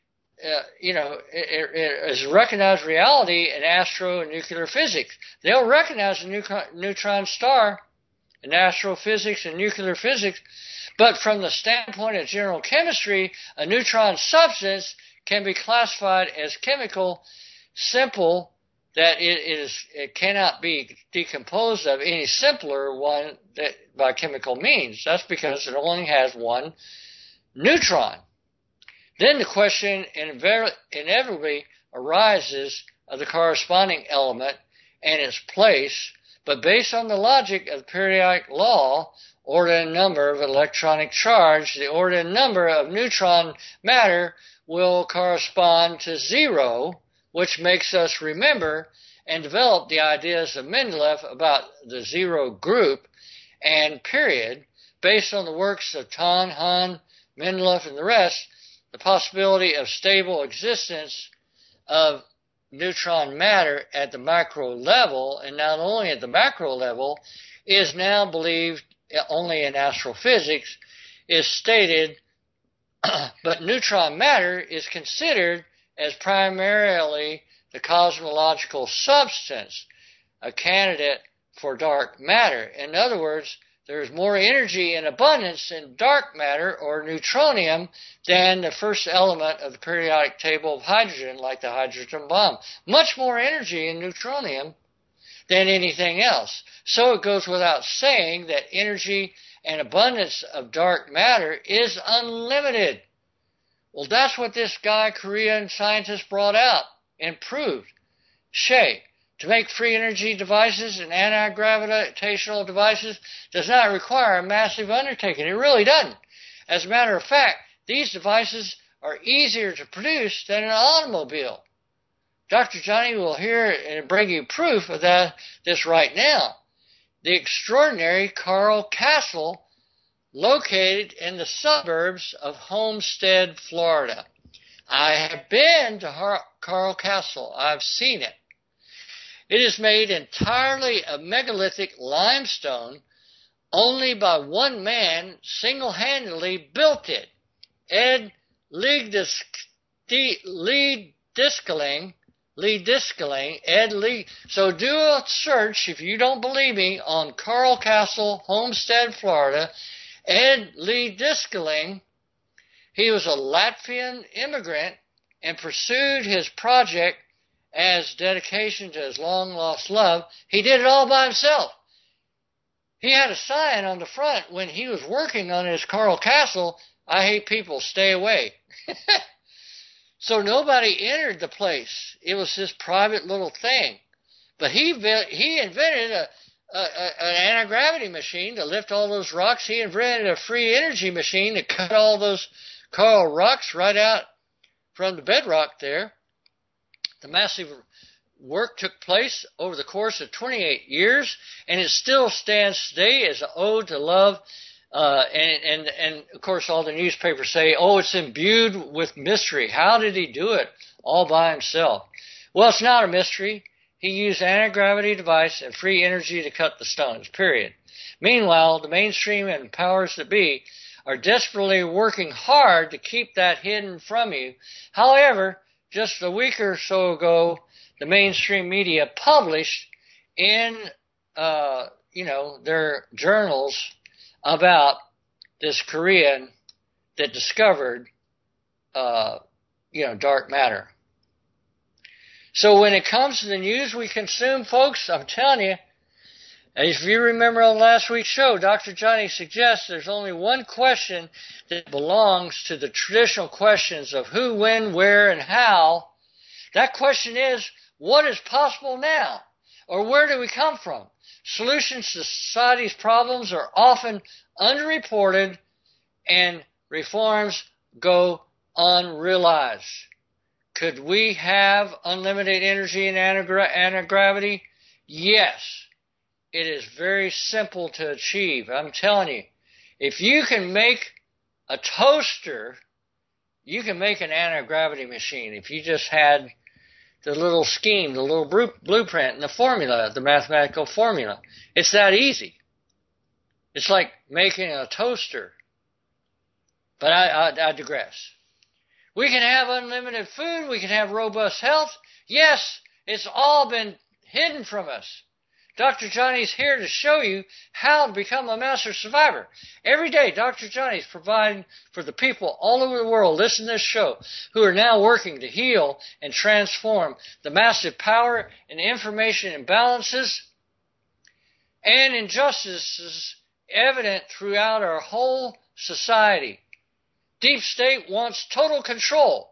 it is recognized reality in astro and nuclear physics. They'll recognize a neutron star in astrophysics and nuclear physics, but from the standpoint of general chemistry, a neutron substance can be classified as chemical, simple, that it cannot be decomposed of any simpler one that by chemical means. That's because it only has 1 neutron. Then the question inevitably arises of the corresponding element and its place, but based on the logic of the periodic law, ordinate number of electronic charge, the ordinate number of neutron matter will correspond to 0, which makes us remember and develop the ideas of Mendeleev about the 0 group and period. Based on the works of Thom, Hahn, Mendeleev, and the rest, the possibility of stable existence of neutron matter at the macro level, and not only at the macro level, is now believed only in astrophysics, is stated, but neutron matter is considered as primarily the cosmological substance, a candidate for dark matter. In other words, there is more energy in abundance in dark matter, or neutronium, than the first element of the periodic table of hydrogen, like the hydrogen bomb. Much more energy in neutronium than anything else. So it goes without saying that energy and abundance of dark matter is unlimited. Well, that's what this guy, Korean scientist, brought out and proved. Shea, to make free energy devices and anti-gravitational devices does not require a massive undertaking. It really doesn't. As a matter of fact, these devices are easier to produce than an automobile. Dr. Johnny will hear and bring you proof of this right now. The extraordinary Carl Castle, located in the suburbs of Homestead, Florida. I have been to Carl Castle. I've seen it. It is made entirely of megalithic limestone. Only by one man single-handedly built it. Ed Leediskeling. So do a search, if you don't believe me, on Carl Castle, Homestead, Florida. Ed Leediskeling, he was a Latvian immigrant and pursued his project as dedication to his long-lost love. He did it all by himself. He had a sign on the front when he was working on his Carl Castle, "I hate people, stay away." So nobody entered the place. It was his private little thing. But he invented an anti-gravity machine to lift all those rocks. He invented a free energy machine to cut all those coral rocks right out from the bedrock there. The massive work took place over the course of 28 years, and it still stands today as an ode to love. And of course, all the newspapers say, oh, it's imbued with mystery. How did he do it all by himself? Well, it's not a mystery. He used an anti-gravity device and free energy to cut the stones, period. Meanwhile, the mainstream and powers that be are desperately working hard to keep that hidden from you. However, just a week or so ago, the mainstream media published in, their journals about this Korean that discovered, dark matter. So when it comes to the news we consume, folks, I'm telling you, if you remember on last week's show, Dr. Johnny suggests there's only one question that belongs to the traditional questions of who, when, where, and how. That question is, what is possible now? Or where do we come from? Solutions to society's problems are often underreported, and reforms go unrealized. Could we have unlimited energy and anti-gravity? Yes. It is very simple to achieve. I'm telling you, if you can make a toaster, you can make an anti-gravity machine. If you just had the little scheme, the little blueprint, and the formula, the mathematical formula. It's that easy. It's like making a toaster. But I digress. We can have unlimited food. We can have robust health. Yes, it's all been hidden from us. Dr. Johnny's here to show you how to become a master survivor. Every day, Dr. Johnny's providing for the people all over the world listening to this show who are now working to heal and transform the massive power and information imbalances and injustices evident throughout our whole society. Deep State wants total control.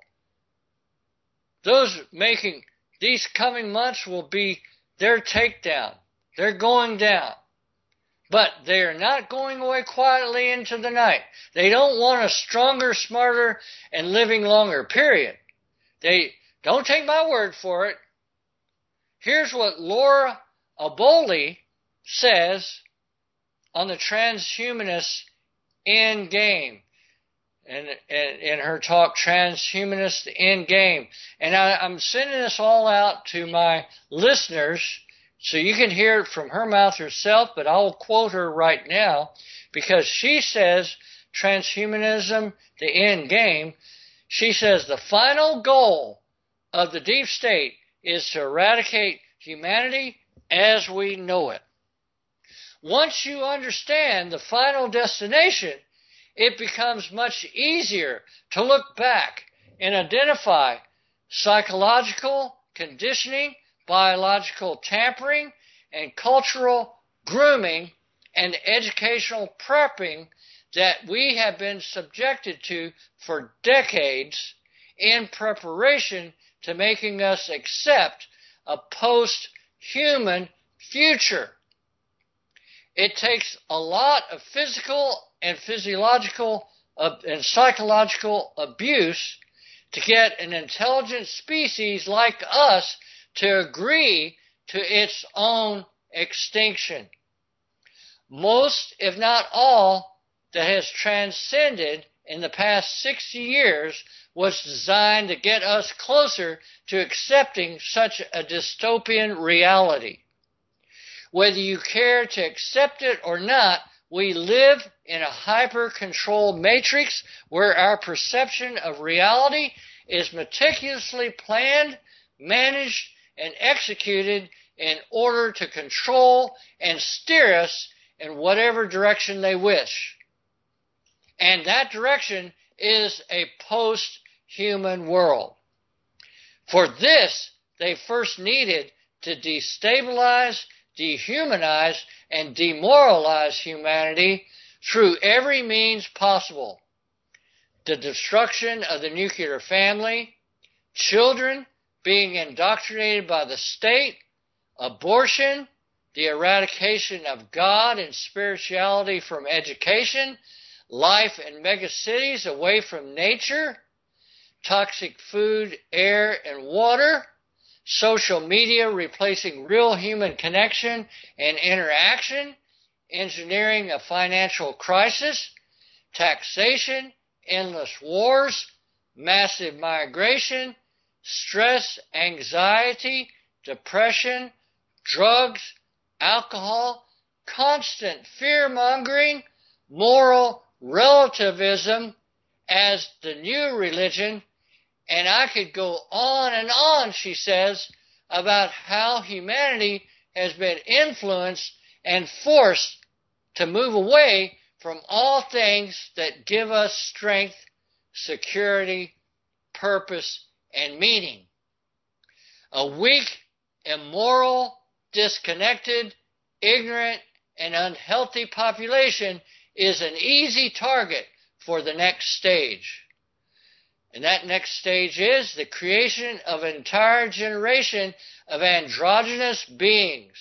Those making these coming months will be their takedown. They're going down. But they are not going away quietly into the night. They don't want us stronger, smarter, and living longer, period. They don't take my word for it. Here's what Laura Aboli says on the transhumanist end game. And in her talk, Transhumanist End Game. And I'm sending this all out to my listeners so you can hear it from her mouth herself, but I'll quote her right now because she says transhumanism, the end game. She says the final goal of the deep state is to eradicate humanity as we know it. Once you understand the final destination, it becomes much easier to look back and identify psychological conditioning, biological tampering, and cultural grooming and educational prepping that we have been subjected to for decades in preparation to making us accept a post-human future. It takes a lot of physical and physiological and psychological abuse to get an intelligent species like us to agree to its own extinction. Most, if not all, that has transcended in the past 60 years was designed to get us closer to accepting such a dystopian reality. Whether you care to accept it or not, we live in a hyper-controlled matrix where our perception of reality is meticulously planned, managed, and executed in order to control and steer us in whatever direction they wish. And that direction is a post-human world. For this, they first needed to destabilize, dehumanize, and demoralize humanity through every means possible. The destruction of the nuclear family, children being indoctrinated by the state, abortion, the eradication of God and spirituality from education, life in megacities away from nature, toxic food, air, and water, social media replacing real human connection and interaction, engineering a financial crisis, taxation, endless wars, massive migration, stress, anxiety, depression, drugs, alcohol, constant fear-mongering, moral relativism as the new religion, and I could go on and on, she says, about how humanity has been influenced and forced to move away from all things that give us strength, security, purpose, and meaning. A weak, immoral, disconnected, ignorant, and unhealthy population is an easy target for the next stage. And that next stage is the creation of an entire generation of androgynous beings.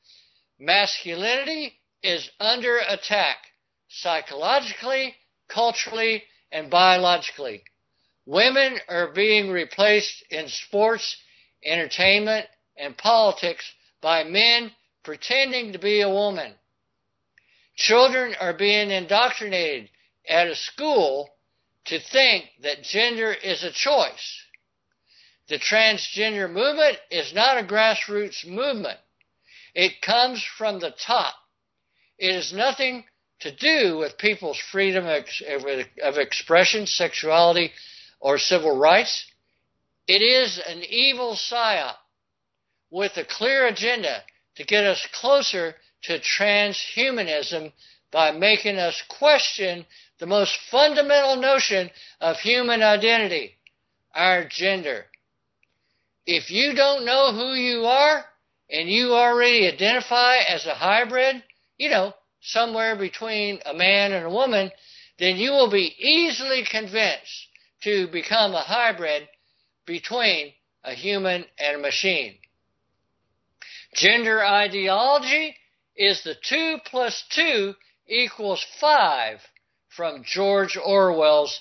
Masculinity is under attack, psychologically, culturally, and biologically. Women are being replaced in sports, entertainment, and politics by men pretending to be a woman. Children are being indoctrinated at a school to think that gender is a choice. The transgender movement is not a grassroots movement. It comes from the top. It has nothing to do with people's freedom of expression, sexuality, or civil rights. It is an evil psyop with a clear agenda to get us closer to transhumanism by making us question the most fundamental notion of human identity, our gender. If you don't know who you are and you already identify as a hybrid, somewhere between a man and a woman, then you will be easily convinced to become a hybrid between a human and a machine. Gender ideology is the 2 + 2 = 5 from George Orwell's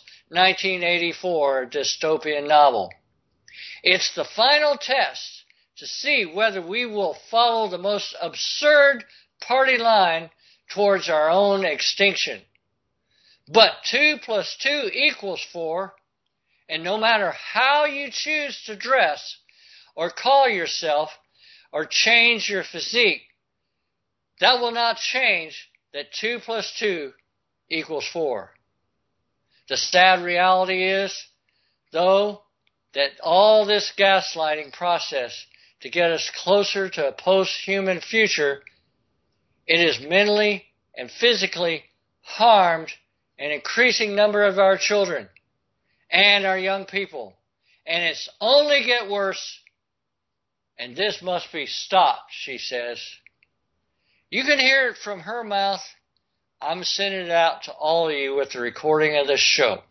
1984 dystopian novel. It's the final test to see whether we will follow the most absurd party line towards our own extinction. But 2 + 2 = 4, and no matter how you choose to dress or call yourself or change your physique, that will not change that 2 + 2 = 4. The sad reality is, though, that all this gaslighting process to get us closer to a post-human future, it has mentally and physically harmed an increasing number of our children and our young people. And it's only get worse, and this must be stopped, she says. You can hear it from her mouth. I'm sending it out to all of you with the recording of this show.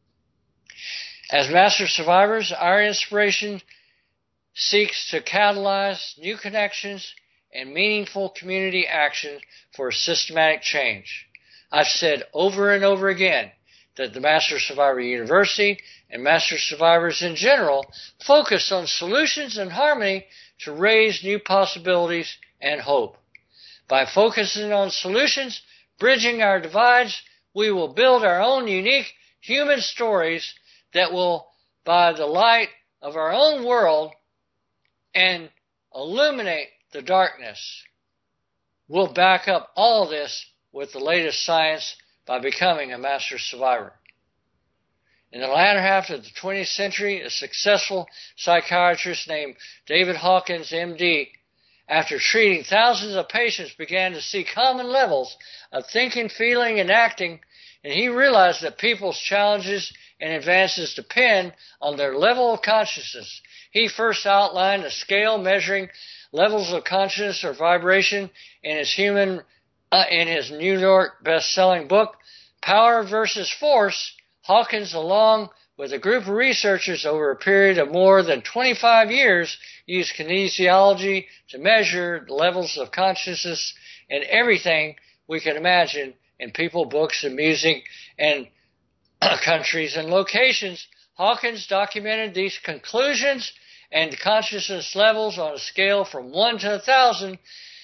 As Master Survivors, our inspiration seeks to catalyze new connections and meaningful community action for systematic change. I've said over and over again that the Master Survivor University and Master Survivors in general focus on solutions and harmony to raise new possibilities and hope. By focusing on solutions, bridging our divides, we will build our own unique human stories that will, by the light of our own world, and illuminate the darkness. We'll back up all this with the latest science by becoming a Master Survivor. In the latter half of the 20th century, a successful psychiatrist named David Hawkins, MD, after treating thousands of patients, began to see common levels of thinking, feeling, and acting, and he realized that people's challenges and advances depend on their level of consciousness. He first outlined a scale measuring levels of consciousness or vibration in his New York best-selling book, Power versus Force. Hawkins, along with a group of researchers over a period of more than 25 years, used kinesiology to measure the levels of consciousness in everything we can imagine in people, books, and music, and countries and locations. Hawkins documented these conclusions and consciousness levels on a scale from 1 to 1,000.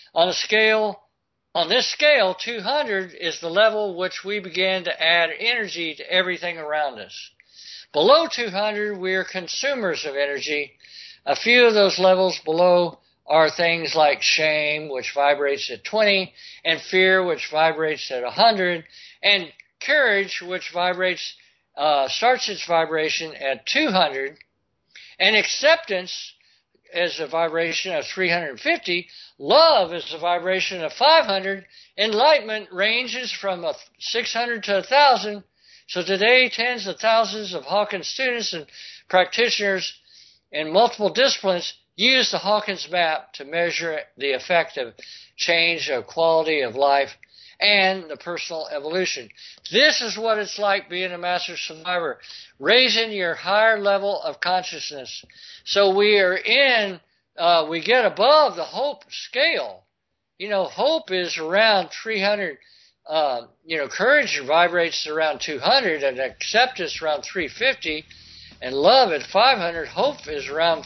On this scale, 200 is the level which we began to add energy to everything around us. Below 200, we are consumers of energy. A few of those levels below are things like shame, which vibrates at 20, and fear, which vibrates at 100, and courage, which vibrates, starts its vibration at 200, and acceptance is a vibration of 350, love is a vibration of 500, enlightenment ranges from 600 to 1,000. So today, tens of thousands of Hawkins students and practitioners in multiple disciplines use the Hawkins map to measure the effect of change of quality of life and the personal evolution. This is what it's like being a Master Survivor, raising your higher level of consciousness. So we get above the hope scale. You know, hope is around 300. Courage vibrates around 200, and acceptance around 350, and love at 500. Hope is around,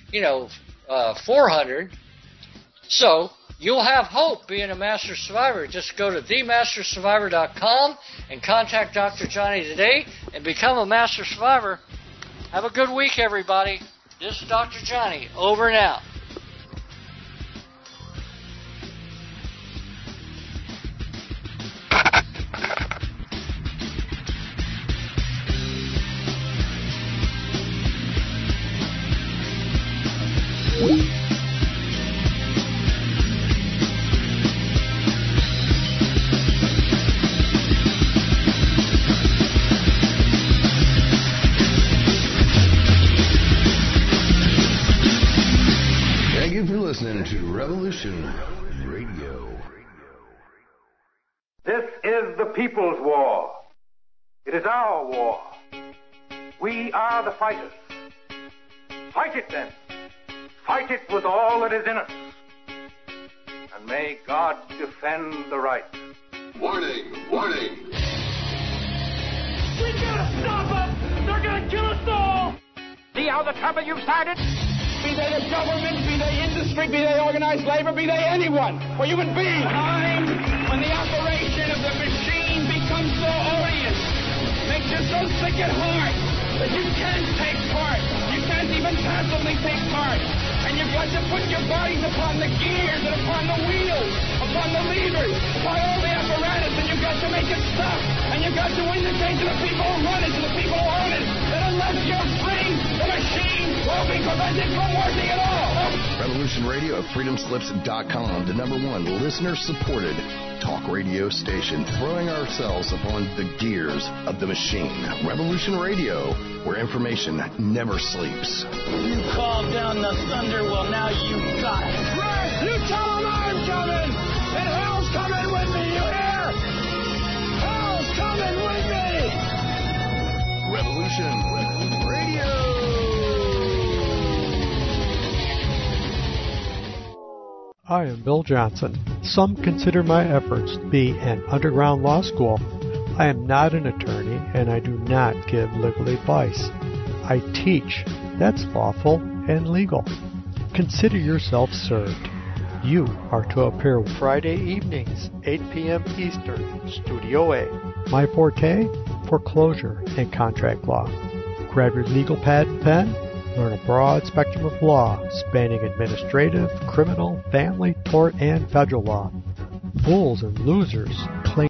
400. So you'll have hope being a Master Survivor. Just go to themastersurvivor.com and contact Dr. Johnny today and become a Master Survivor. Have a good week, everybody. This is Dr. Johnny, over and out. Listening to Revolution Radio. This is the people's war. It is our war. We are the fighters. Fight it then. Fight it with all that is in us. And may God defend the right. Warning! Warning! We gotta stop them! They're gonna kill us all! See how the trouble you've started? Be they the government, be they industry, be they organized labor, be they anyone, or human beings. Time when the operation of the machine becomes so odious, makes you so sick at heart that you can't take part. You can't even passively take part. And you've got to put your bodies upon the gears and upon the wheels, upon the levers, upon all the apparatus, and you've got to make it stop. And you've got to indicate to the people who run it, to the people who own it, that unless you're free, the machine will be prevented from working at all. Revolution Radio at freedomslips.com, the #1 listener-supported talk radio station, throwing ourselves upon the gears of the machine. Revolution Radio, where information never sleeps. You called down the thunder, well now you got it. Right, you tell them I'm coming, and hell's coming with me, you hear? Hell's coming with me! Revolution Radio! I am Bill Johnson. Some consider my efforts to be an underground law school. I am not an attorney, and I do not give legal advice. I teach. That's lawful and legal. Consider yourself served. You are to appear Friday evenings, 8 p.m. Eastern, Studio A. My forte? Foreclosure and contract law. Grab your legal pad and pen. Learn a broad spectrum of law spanning administrative, criminal, family, tort, and federal law. Fools and losers claim